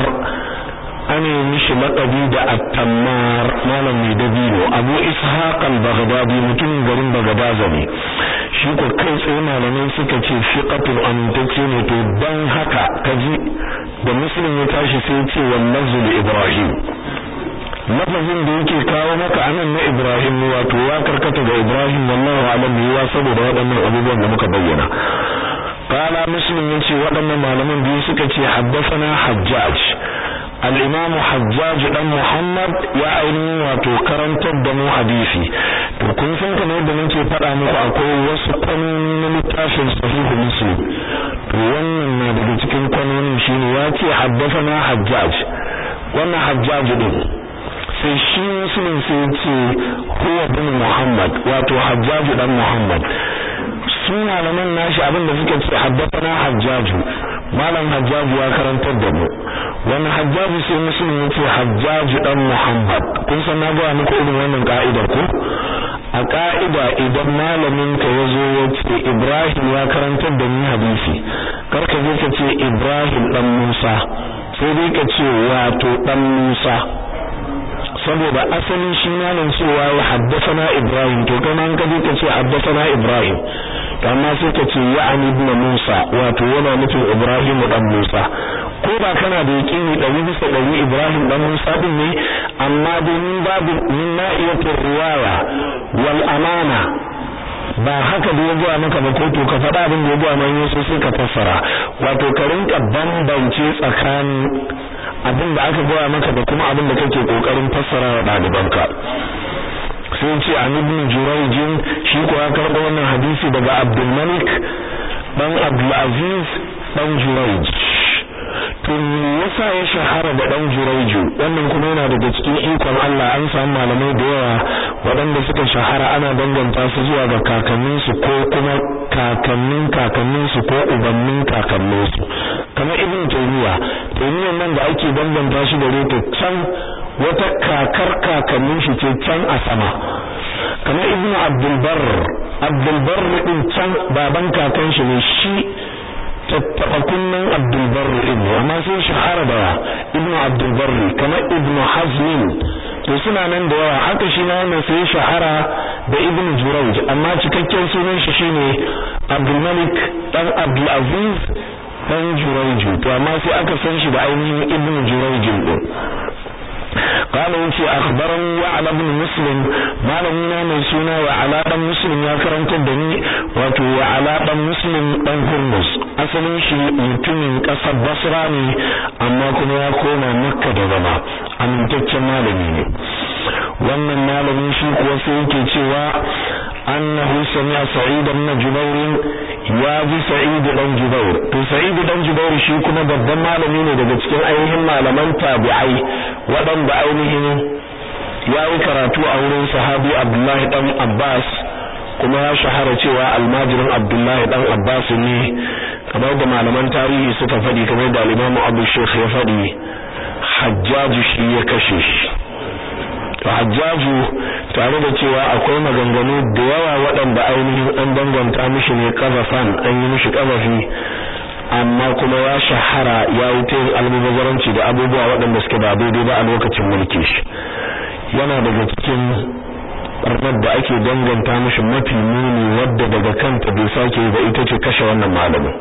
ane mishi laqabi da at-Tammar malam mai dabino Abu Ishaq al-Baghdadi mutum garin Baghdad ne shi ko kai tsaye malamai suka ce fiqatul amintacce ne to dan haka kaji da Muslim ya tashi sai ya ce wallahi Ibrahim lafazin da yake kawo maka anan na Ibrahim ne wato ya karkata ga Ibrahim wallahu alam ya saboda waɗannan abubuwan da muka bayyana qala Muslim yace waɗannan malaman biyu suka ce haddathana Hajjaj al-Imam Hajjaj dan Muhammad ya ainihin wato karantar da mu hadisi to kun san kamar yadda nake faɗa muku akwai wasu kwanoni na littafin Sahih Muslim to wannan na daga cikin kwanonin shine ya ce haddathana Hajjaj wannan Hajjaj din sai shi Muslim sai ce huwa bin Muhammad wato Hajjaj dan Muhammad su malaman nashi abinda suke ce haddathana Hajjaj malam Hajjaj ya karantar da mu wannan Hajjaj sai Muslim yace Hajjaj dan Muhammad kun san na ga muku irin wannan ka'idar ko a ka'ida idan malamin ka yazo yace Ibrahim ya karantar da ni hadisi karka je ka ce Ibrahim dan Musa sai dai ka ce wato dan Musa saboda asalin shi malam cewa ya haddathana Ibrahim to kuma an kaje ka ce haddathana Ibrahim amma sai ka ce ya'ani ibn Musa wato yana nufin Ibrahim dan Musa ko ba kana da yakini 100% Ibrahim dan Musa din ne amma domin babu na'iyatul riwaya wal amana ba haka da yaji maka ba ko to ka faɗa abin da yaji man yaso sai ka fassara wato ka rinka bambance tsakanin abin da aka gaya maka da kuma abin da kake kokarin fassara wa dalibanka sai ce an ibn Jurayj shi ko ya karɓo wannan hadisi daga Abdul Malik dan Abdul Aziz dan Jurayj to yasa ya shahara da dan Jurayj wannan kuma yana daga cikin ikon Allah an samu malamai da yawa waɗanda suka shahara ana danganta su zuwa ga kakanninsu ko kuma kakanninsu ko ubannin kakanninsu kamar Ibn Taymiyyah nan da ake danganta shi da reto can wata kakar kakannin shi ce can a sama kamar Ibn Abdul Barr din can baban kakan shi ne shi tattaba kunnan Abdul Barr din amma sai shahara da Ibn Abdul Barr kamar Ibn Hazm to suna nan da yawa haka shi na wannan sai shahara da Ibn Jurayj amma cikakken sunan shi shine Abdul Malik dan Abdul Aziz dan Jurayj to amma sai aka san shi da ainihin Ibn Jurayj din قال وفي أخبرني وعلى بن مسلم ما لمنا من سنة وعلى بن مسلم يا كرمت الدني وتو وعلى بن مسلم بن هرمز أصلا شيء يتمين كسب بصراني أما كنا يكون مكة دضما أمن تتشمى لميني وأن المعلمين شيء وسيكي سوى أنه سمع سعيد بن جبير ياجي سعيد بن جبير سعيد بن جبير شيء كنا babban malami ne daga cikin ainihin malaman tabi'ai waɗanda ainihin yayi karatu a wurin sahabi Abdullahi dan Abbas kuma ya shahara cewa almajirin Abdullahi dan Abbas ne kamar da malaman tarihi suka faɗi kamar da Imam Abu Shaykh ya faɗi Hajjaj shi ya kashe shi to Hajjaj tare da cewa akwai maganganu da yawa waɗanda ainihin an danganta mishi ne kazafan an yi mishi kazafi amma kuma ya shahara ya yi ta yin almubazzaranci da abubuwa waɗanda suke ba daidai ba a lokacin mulki shi yana daga cikin ɓarnar da ake danganta mishi mafi muni wadda daga kanta bai sake ba ita ce kashe wannan malamin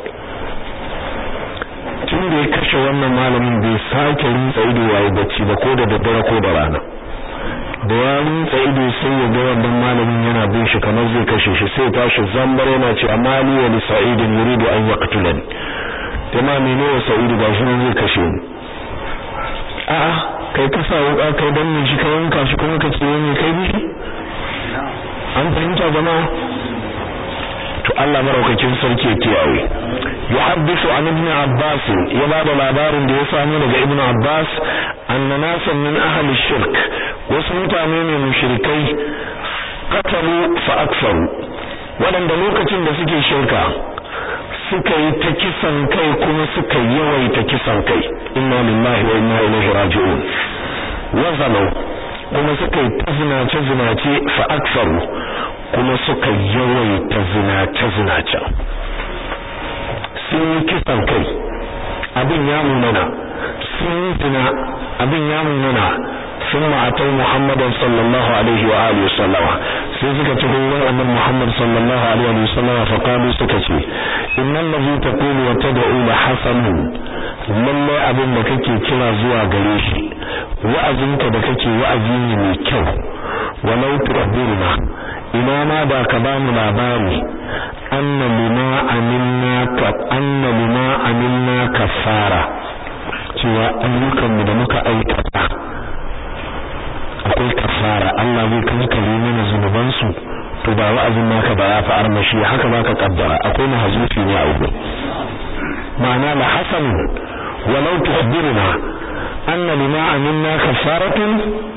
tun da ya kashe wannan malamin bai sake rinsa ido yayi bacci ba ko da daddare ko da rana da ya rinsa ido sai ya ga wannan malamin yana bin shi kamar zai kashe shi sai tashi zambar yana ce amali wa li sa'idin yuridu an yaqtulani jama'a mene wa Sa'idu gashi nan zai kashe ni a'a kai ka sa wuka kai danne shi kai wanka shi kuma ka ce wani kai bishi an fahimta jama'a to Allah maraukakin sarki ya kiyaye yuhaddithu an ibn Abbas ya bada labarin da ya samu daga ibn Abbas anna nasan min ahli shirk wasu mutane ne mushrikai qatalu fa aktharu wadanda lokacin da suke shirka suka yi ta kisan kai kuma suka yawaita kisan kai inna lillahi wa inna ilaihi raji'un wazalu kuma suka yi ta zinace fa aktharu kuma suka yawaita zinace sun yi kisan kai abin ya munana sun yi zina abin ya munana sun ma'atai Muhammadan sallallahu alaihi wa alihi wasallama sai suka ci ruwan annabi Muhammad sallallahu alaihi wa sallama fa qalu suka ce innal ladhi taqulu wa tad'u la hasanun lalle abin da kake kira zuwa gare shi wa'azinka da kake wa'azi ne mai kyau walau tu'biruna ina ma da ka ba mu labari anna lima amilna kafara cewa ayyukan mu da muka aikata akwai kafara Allah zai kankare mana zunuban su to ba wa'azin naka ba ya fa armashi haka baka kaddara akwai mahzufi ne a uku ma'ana la hasan walau tukhbiruna anna lima amilna kafaratun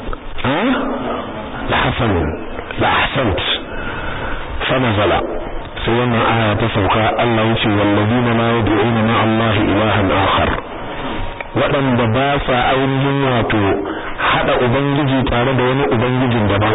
la hasan la ahsant fa nazala sai wannan aya ta sauka Allah yace wallazina la yad'una ma Allah ilahan akhar wadanda ba sa ainihin wato hada ubangiji tare da wani ubangijin daban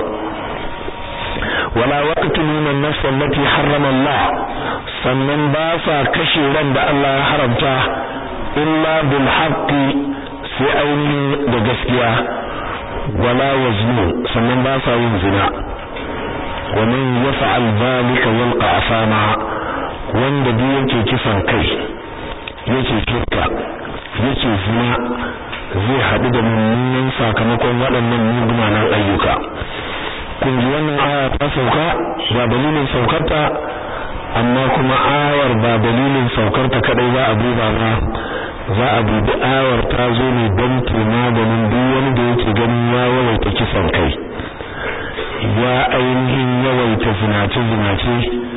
wala waqtuluna an-nafs allati harrama Allah sannan ba sa kashe ran da Allah ya haramta illa bil haqqi sai ainihin da gaskiya wala yaznu sannan ba sa yin zina ومن يفعل ذلك يلقى أثاما wanda duk yake kisan kai yake shirka yake zina zai haɗu da mummunan sakamakon waɗannan mugunan ayyuka kun ji wannan aya ta sauka ba dalilin saukarta amma kuma ayar ba dalilin saukarta kadai za a duba ba za a dubi ayar ta zo ne don maganin duk wanda yake ganin ya yawaita kisan kai ya ainihin yawaita zinace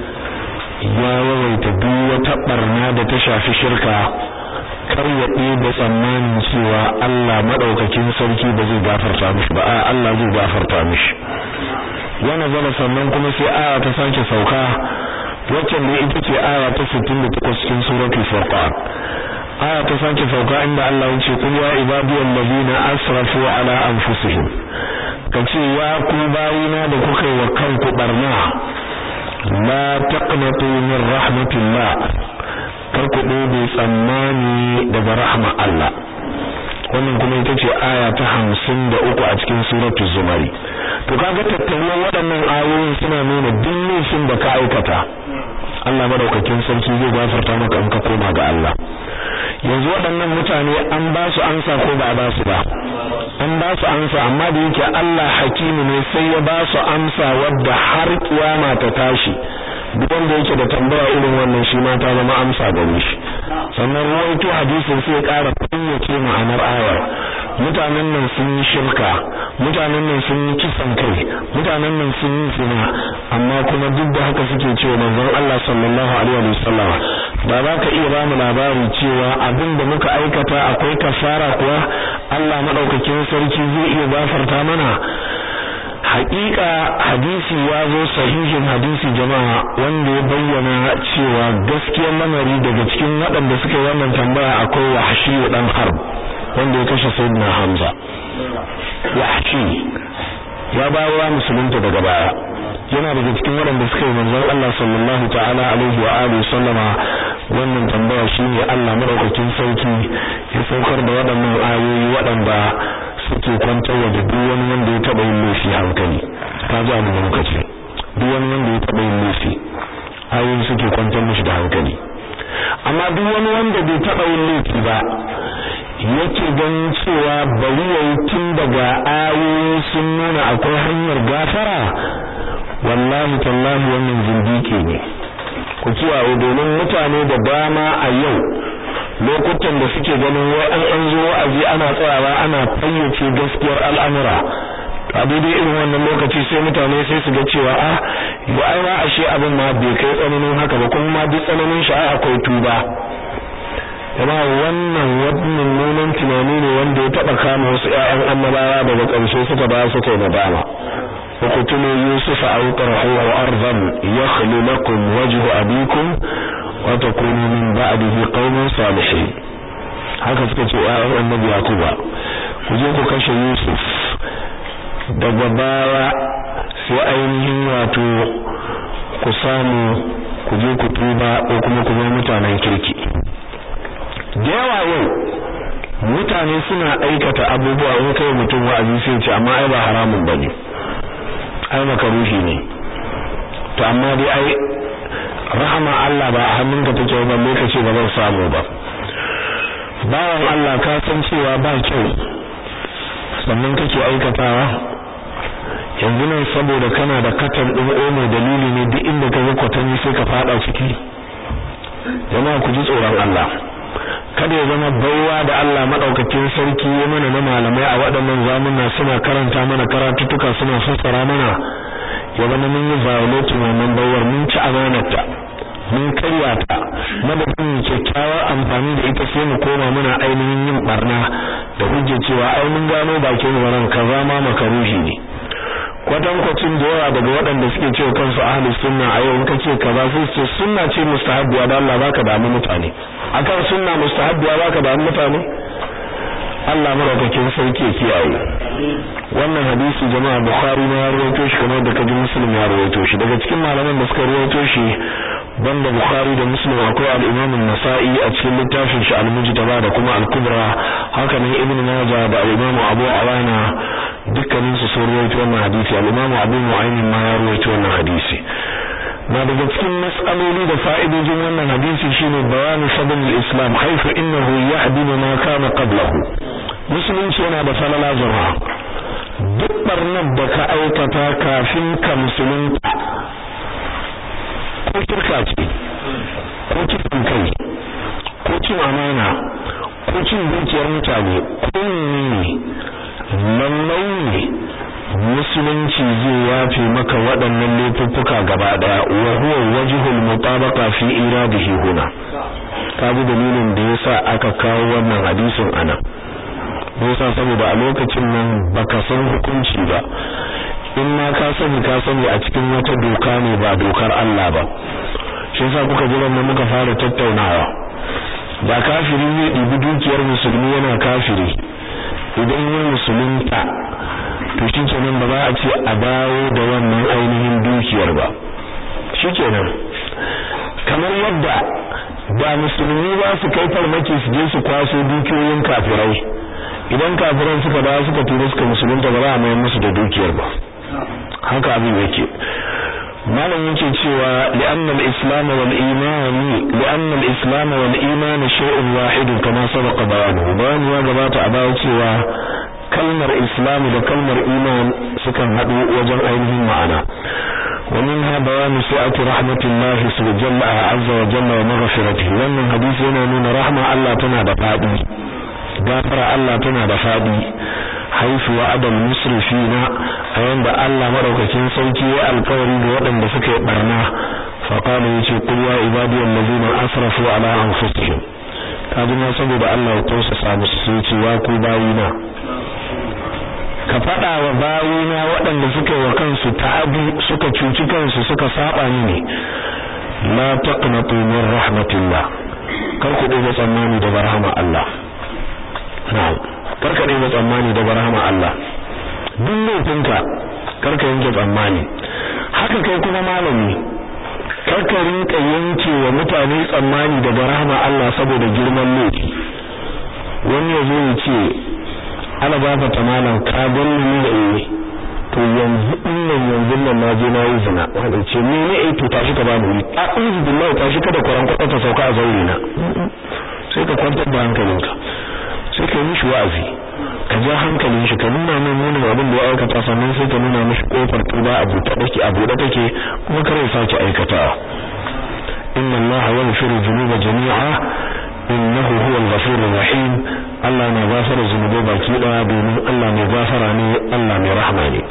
ya yawaita duk wata barna da ta shafi shirka kar ya da tsammanin cewa Allah madaukakin sarki ba zai gafarta mishi ba Allah zai gafarta mishi yana zama sannan kuma sai aya ta sake sauka wacce ne ita ce aya ta 68 cikin suratul furqan aya ta sake sauka inda Allah ya ce qul ya ibadiyal ladina asrafu ala anfusihim kace ya ku bayina da kuka yi wa kanku barna la taqnatu min rahmatillah kar ku dobe tsammani daga rahma Allah wannan kuma ita ce aya ta 53 a cikin suratul zumari to kaga tattaunan waɗannan ayoyin suna nuna duk laifin da ka aikata Allah madaukakin sarki zai gafarta maka in ka koma ga Allah yanzu waɗannan mutane an ba su ansa ko ba ba su ba an ba su amsa amma da yake Allah hakimi ne sai ya ba su amsa wadda har kiyama ta tashi duk wanda yake da tambaya irin wannan shi ma ta zama amsa gare shi sannan rawaito hadisin sai ya ƙara fayyace ma'anar ayar mutanen nan sun yi shirka mutanen nan sun yi kisan kai mutanen nan sun yi zina amma kuma duk da haka suke cewa manzon Allah sallallahu alaihi wasallam ba za ka iya ba mu labari cewa abin da muka aikata akwai kafara kuwa Allah madaukakin sarki zai iya gafarta mana haƙiƙa hadisi ya zo sahihin hadisi jama'a wanda ya bayyana cewa gaskiyar lamari daga cikin waɗanda suka yi wannan tambaya akwai Wahshi dan Harb wanda ya kashe Sayyidina Hamza Wahshi ya bawa musulunta daga baya yana daga cikin waɗanda suka yi manzon Allah sallallahu ta'ala alaihi wa alihi sallama wannan tambaya shine Allah madaukakin sarki ya saukar da waɗannan ayoyi waɗanda suke kwantarwa da duk wani wanda ya taba yin laifi hankali ka ji abin da muka ce duk wani wanda ya taba yin laifi ayoyi suke kwantar mishi da hankali amma duk wani wanda bai taba yin laifi ba yake ganin cewa bari yayi tun daga ayoyi sun nuna akwai hanyar gafara wallahi tallahi wannan zindiki ne ku kiyaye domin mutane da dama a yau lokutan da suke ganin wai an zo wa'azi ana tsayawa ana fayyace gaskiyar al'amura a daidai irin wannan lokaci sai mutane sai su ga cewa ba ai ma ashe abin ma bai kai tsananin haka ba kuma ma duk tsananin shi akwai tuba kuma wannan nunan tunani ne wanda ya taba kama wasu ƴaƴan annabawa daga ƙarshe suka ba su kai nadama uqtulu yusufa aw tarhuhu ardan yakhlu lakum wajhu abikum wa takunu min ba'dihi qauman salihin haka suka ce ƴaƴan annabi yakuba ku je ku kashe yusuf daga baya sai ainihin wato ku samu ku je ku tuba ko kuma ku zama mutanen kirki da yawa yau mutane suna aikata abubuwa in kai mutum wa'azi sai ce amma ai ba haramun bane ai makaruhi ne to amma dai ai rahama Allah ba a hannunka take ba lokaci ba zan samu ba bawan Allah ka san cewa ba kyau sannan kake aikatawa yanzu nan saboda kana da katan din omo dalili ne duk inda ka ga kwatanni sai ka fada ciki jama'a ku ji tsoron Allah kada ya zama baiwa da Allah madaukakin sarki ya mana na malamai a waɗannan zamuna suna karanta mana karatutuka suna fassara mana ya zama mun yi violate wannan baiwar mun ci amanarta mun karya ta madadin kyakkyawar amfani da ita sai mu koma muna ainihin yin barna da hujja cewa ai mun gano bakin waran kaza ma makaruhi ne kwatankwacin da yawa daga waɗanda suke cewa kansu ahlus sunna a yau in ka ce kaza sai ce sunna ce mustahabbiya da Allah baka damu mutane akan sunna mustahabbiya baka damu mutane Allah madaukakin sarki ya kiyaye wannan hadisi jama'a Bukhari ne ya rawaito shi kamar da kaji Muslim ya rawaito shi daga cikin malaman da suka rawaito shi banda Bukhari da Muslim akwai al-Imam an-Nasa'i a cikin littafin shi al-Mujtaba da kuma al-Kubra haka ne Ibn Majah da al-Imam Abu Awana dukkanin su sun rawaito wannan hadisi al-Imam Abu Nu'aym ma ya rawaito wannan hadisi na daga cikin mas'aloli da fa'idojin wannan hadisi shine bayanu fadl al-Islam haythu innahu yahdimu ma kana qablahu musulunci yana da falala jama'a duk barnar da ka aikata kafin ka musulunta ko shirka ce ko kisan kai ko cin amana ko cin dukiyar mutane ko ne lallai ne musulunci zai yafe maka waɗannan laifuffuka gaba daya wa huwa wajhul mutabaqa fi iradihi huna kaji dalilin da yasa aka kawo wannan hadisin ana yasa saboda a lokacin nan baka san hukunci ba in ma ka sani a cikin wata doka ne ba dokar Allah ba shi yasa kuka ji nan muka fara tattaunawa da kafiri ne dibi dukiyar musulmi yana kafiri idan ya musulunta to shikenan ba za a ce a dawo da wannan ainihin dukiyar ba shikenan kamar yadda da musulmi ba su kai farmaki su je su kwaso dukiyoyin kafirai idan kafiran suka dawo suka tura suka musulunta ba za a mai musu da dukiyar ba haka abin yake malam yake cewa li'anna al-islam wal iman shay'un wahid kama sabaqa bayan ya gabata a bayan cewa kalmar islam da kalmar iman sukan hadu wajen ainihin ma'ana wa minha bayan sa'ati rahmatillahi subhanahu azza wa jalla wa maghfiratihi wannan hadisi yana nuna rahma Allah tana da fadi gafara Allah tana da fadi haifu wa adal musrifina ayan da Allah madaukakin sauki ya alƙawari ga waɗanda suka yi barna fa qala yace qul ya ibadiyal ladina asrafu ala anfusihim kaji ma saboda Allah ya tausasa musu sai ce wa ku bayina ka fada wa bayina waɗanda suka yi wa kansu ta'adi suka cuci kansu suka saba ni la taqnatu min rahmatillah kar ku dinga tsammani da rahama Allah na'am karka dai tsammani da rahama Allah duk laifinka karka yanke tsammani haka kai kuma malami karka rinka yanke wa mutane tsammani daga rahama Allah saboda girman laifi wani yazo ya ce ana ba ta malam ka ganni da to yanzu nan na je na yi zina wanda ce ne to tashi ka ba mu wuri a'udhu billahi tashi kada kuran kwata ta sauka a zauri na sai ka kwantar da hankalinka sai ka mishi wa'azi ka ja hankalin shi ka nuna mai munin abin da ya aikata sannan sai ka nuna mishi kofar tuba a buɗe take kuma kare sake aikatawa inna Allah yaghfiru dhunuba jami'a innahu huwal ghafurur rahim Allah ne gafara zunubai baki daya domin Allah ne gafara ne Allah mai rahma ne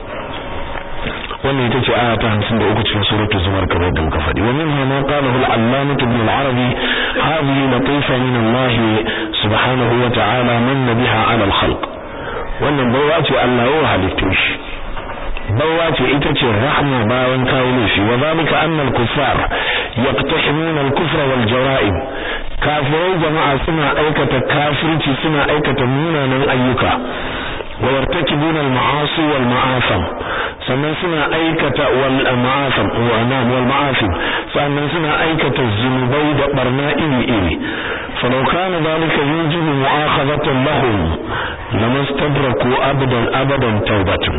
wannan ita ce aya ta 53 cikin suratul zumar kamar da muka faɗi wa minha ma qalahu al-allamah ibn al-arabi hadhihi latifa min Allah subhanahu wa ta'ala man biha 'ala al-khalq wannan baiwa ce Allah ya halitta shi baiwa ce ita ce rahma bayan kawo laifi wa zalika anna al-kuffar yaqtahimuna al-kufra wal jara'im kafirai jama'a suna aikata kafirci suna aikata munanan ayyuka wa yartakibuna al-ma'asi wal ma'asam sannan suna aikata wal ma'asam wa anam wal ma'asim sannan suna aikata zunubai da barna iri falau kana zalika yujibu mu'akhadatan lahum lamastadraku abadan tawbatan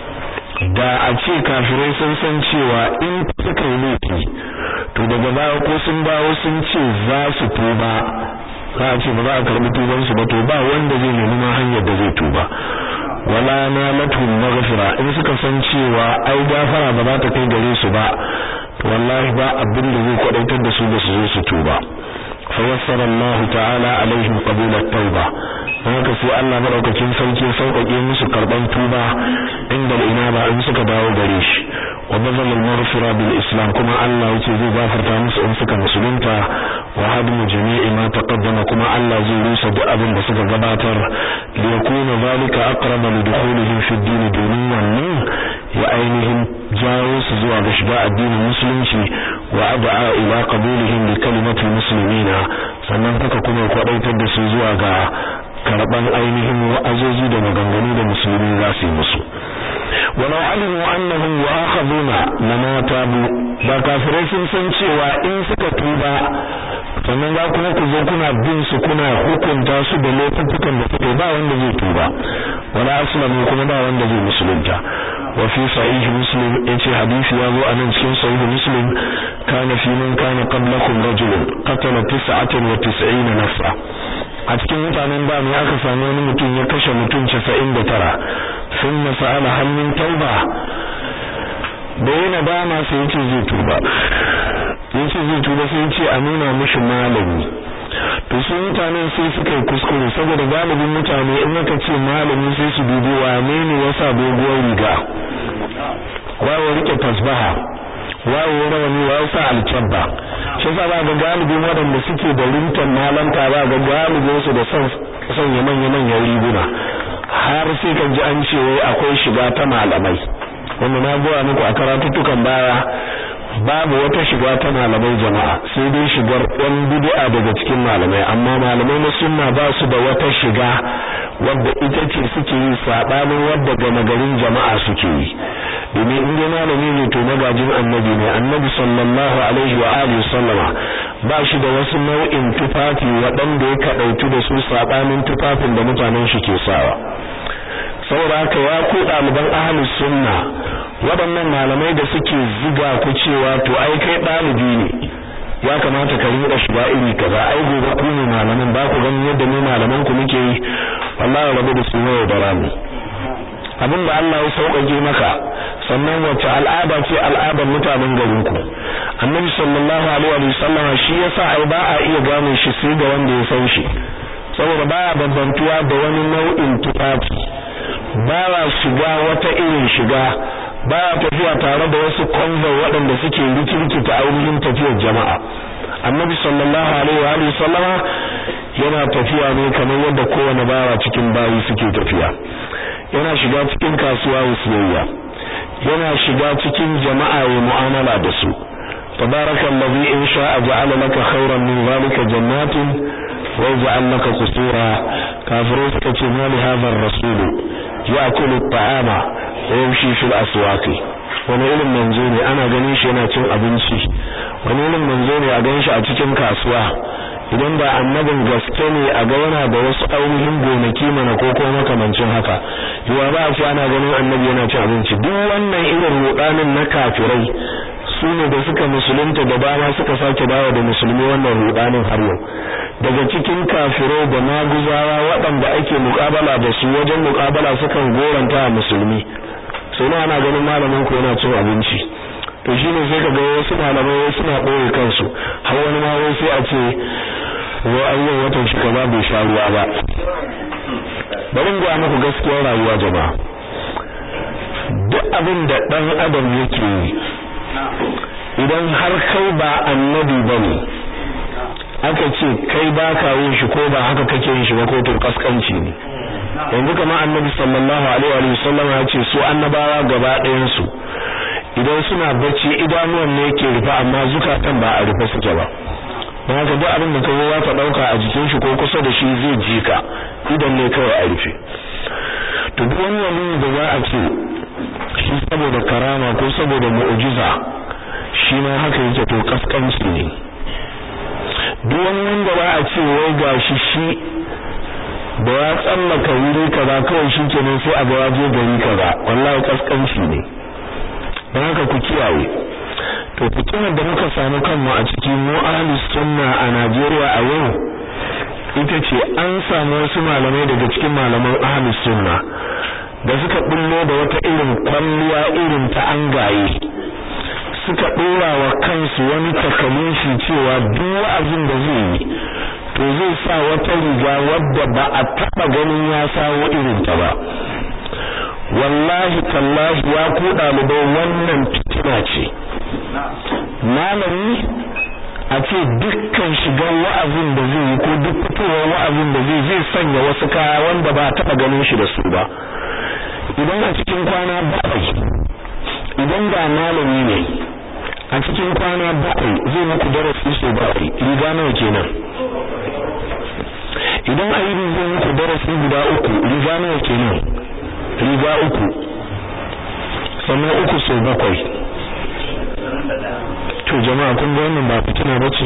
da a ce kafirai sun san cewa in suka yi laifi to daga baya ko sun dawo sun ce za su tuba za a ce ba za a karbi tubansu ba to ba wanda zai nemi ma hanyar da zai tuba wala nalatuhum maghfira in suka san cewa ai gafara ba za ta kai gare su ba to wallahi ba abin da zai kwadaitar da su ba su zo su tuba fa yassara Allah ta'ala alaihim qabul at-tauba haka sai Allah madaukakin sarki sauƙaƙe musu karban tuba inda inaba in suka dawo gare shi wa bazal al-maghfira bil islam kuma Allah yake zai gafarta musu in suka musulunta wa hadu jami'i ma taqaddama kuma Allah zai rusa duk abin da suka gabatar li yakuna zalika aqrab li dukhulihim fi ad-din domin wannan ya ainihin jawo su zuwa ga shiga addinin musulunci wa ad'a ila qabulihim li kalimati muslimina sannan haka kuma kwadaitar da su zuwa ga karban ainihin wa'azozi da maganganu da musulmi za su yi musu walau alimu annahum yu'akhaduna lama tabu ba kafirai sun san cewa in suka tuba sannan za kuma ku zo kuna bin su kuna hukunta su da laifukan da suke ba wanda zai tuba wala aslamu kuma ba wanda zai musulunta wa fi sahih muslim yace hadisi ya zo anan cikin sahih muslim kana fi man kana qablakum rajulun qatala 99 nafsa a cikin mutanen da ne aka samu wani mutum ya kashe mutum 99 sun sa'ala hannun tauba da yana dama sai yace zai tuba sai yace a nuna mishi malami to su mutanen sai suka yi kuskure saboda galibin mutane in aka ce malami sai su dubi wane ne yasa doguwar riga wawo rike tasbaha wawo rawani wawo sa alkabba shi yasa ba ga galibin waɗanda suke da rintan malanta ba ga galibin su da son manyan riguna har sai kan ji an ce wai akwai shiga ta malamai wanda na goya muku a karatuttukan baya babu wata shiga ta malamai jama'a sai dai shigar ɗan bid'a daga cikin malamai amma malamai na sunna ba su da wata shiga wadda ita ce suke yi sabanin wadda gama garin jama'a suke yi domin in dai malami ne to magajin annabi ne annabi sallallahu alaihi wa alihi sallama ba shi da wasu nau'in tufafi waɗanda ya kadautu da su sabanin tufafin da mutanen shi ke sawa saboda haka ya ku ɗaliban ahlus sunna waɗannan malamai da suke ziga ku cewa to ai kai ɗalibi ne ya kamata ka rinka shiga iri kaza ai gobe ku ne malaman ba ku ganin yadda mu malaman ku muke yi wallahi rabu da su ne da rami abinda Allah ya sauƙaƙe maka sannan wace al'ada ce al'adar mutanen garin ku annabi sallallahu alaihi wa sallam shi yasa ai ba a iya gane shi sai ga wanda ya san shi saboda baya bambantuwa da wani nau'in tufafi baya shiga wata irin shiga baya tafiya tare da wasu konvoi waɗanda suke rikirkita ainihin tafiyar jama'a annabi sallallahu alaihi wa sallama yana tafiya ne kamar yadda kowane bawa cikin bayi suke tafiya yana shiga cikin kasuwa ya siyayya yana shiga cikin jama'a ya mu'amala da su tabarakallazi in sha'a ja'ala laka khairan min zalika jannatin wa yaj'al laka qusura kafirai suka ce ma li hadha ar-rasul ya'kulu at-ta'ama wa yamshi fil aswaqi wani irin manzo ne ana ganin shi yana cin abinci wani irin manzo ne a ganin shi a cikin kasuwa idan da annabin gaske ne a ga yana da wasu ainihin gonaki mana ko kuma makamancin haka yawa ba a ce ana ganin annabi yana cin abinci duk wannan irin rudanin na kafirai su ne da suka musulunta da dama suka sake dawo da musulmi wannan rudanin har yau daga cikin kafirai da maguzawa waɗanda ake muƙabala da su wajen muƙabala sukan goranta a musulmi sai na ana ganin malamin ku yana cin abinci to shine sai kaga wasu malamai suna ɓoye kansu har wani ma wai sai a ce wa ayyan watan shi kaza bai sha ruwa ba. Bari mu ga muku gaskiyar rayuwa jama'a. Duk abin da dan adam yake yi idan har kai ba annabi bane aka ce kai ba ka yin shi ko ba haka kake yin shi ba ko to kaskanci ne. Yanzu kamar annabi sallallahu alaihi wa sallam ya ce su annabawa gaba ɗayan su idan suna bacci idanuwan ne yake rufe amma zukatan ba a rufe suke ba. don haka duk abin da ka zo za ka dauka a jikin shi ko kusa da shi zai ji ka idan ne kawai a rufe. To duk wani wani da za a ce shi saboda karama ko saboda mu'jiza shi ma haka yake to kaskanci ne. Duk wani wanda ba a ce wai gashi shi da ya tsallaka wuri kaza kawai shi kenan sai a ga ya je gari kaza wallahi kaskanci ne. Don haka ku kiyaye. To fitinar da muka samu kanmu a cikin mu ahlus sunna a Najeriya a yau ita ce an samu wasu malamai daga cikin malaman ahlus sunna da suka bullo da wata irin kwalliya irin ta angaye suka dora wa kansu wani takalifi cewa duk wa'azin da zai yi to zai sa wata riga wadda ba a taba ganin ya sawo irin ta ba. Wallahi tallahi ya ku dalibai wannan fitina ce. Malami a ce dukkan shigar wa'azin da zai yi ko duk fitowar wa'azin da zai sanya wasu kaya wanda ba a taba ganin shi da su ba. Idan a cikin kwana bakwai idan ba malami ne a cikin kwana bakwai zai muku darasi so bakwai riga nawa kenan. Idan a yi zai muku darasi guda uku riga nawa kenan. Riga uku sannan uku so bakwai. To jama'a kun ga wannan ba fitina bace.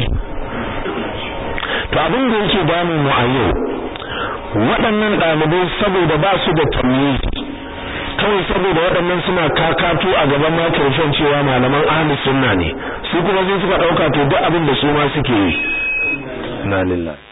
To abin da yake damu mu a yau waɗannan ɗalibai saboda ba su da tamyiz kawai saboda waɗannan suna kakatu a gaban microphone cewa malaman ahlus sunna ne su kuma sai suka dauka to duk abin da su ma suke yi. Na lillahi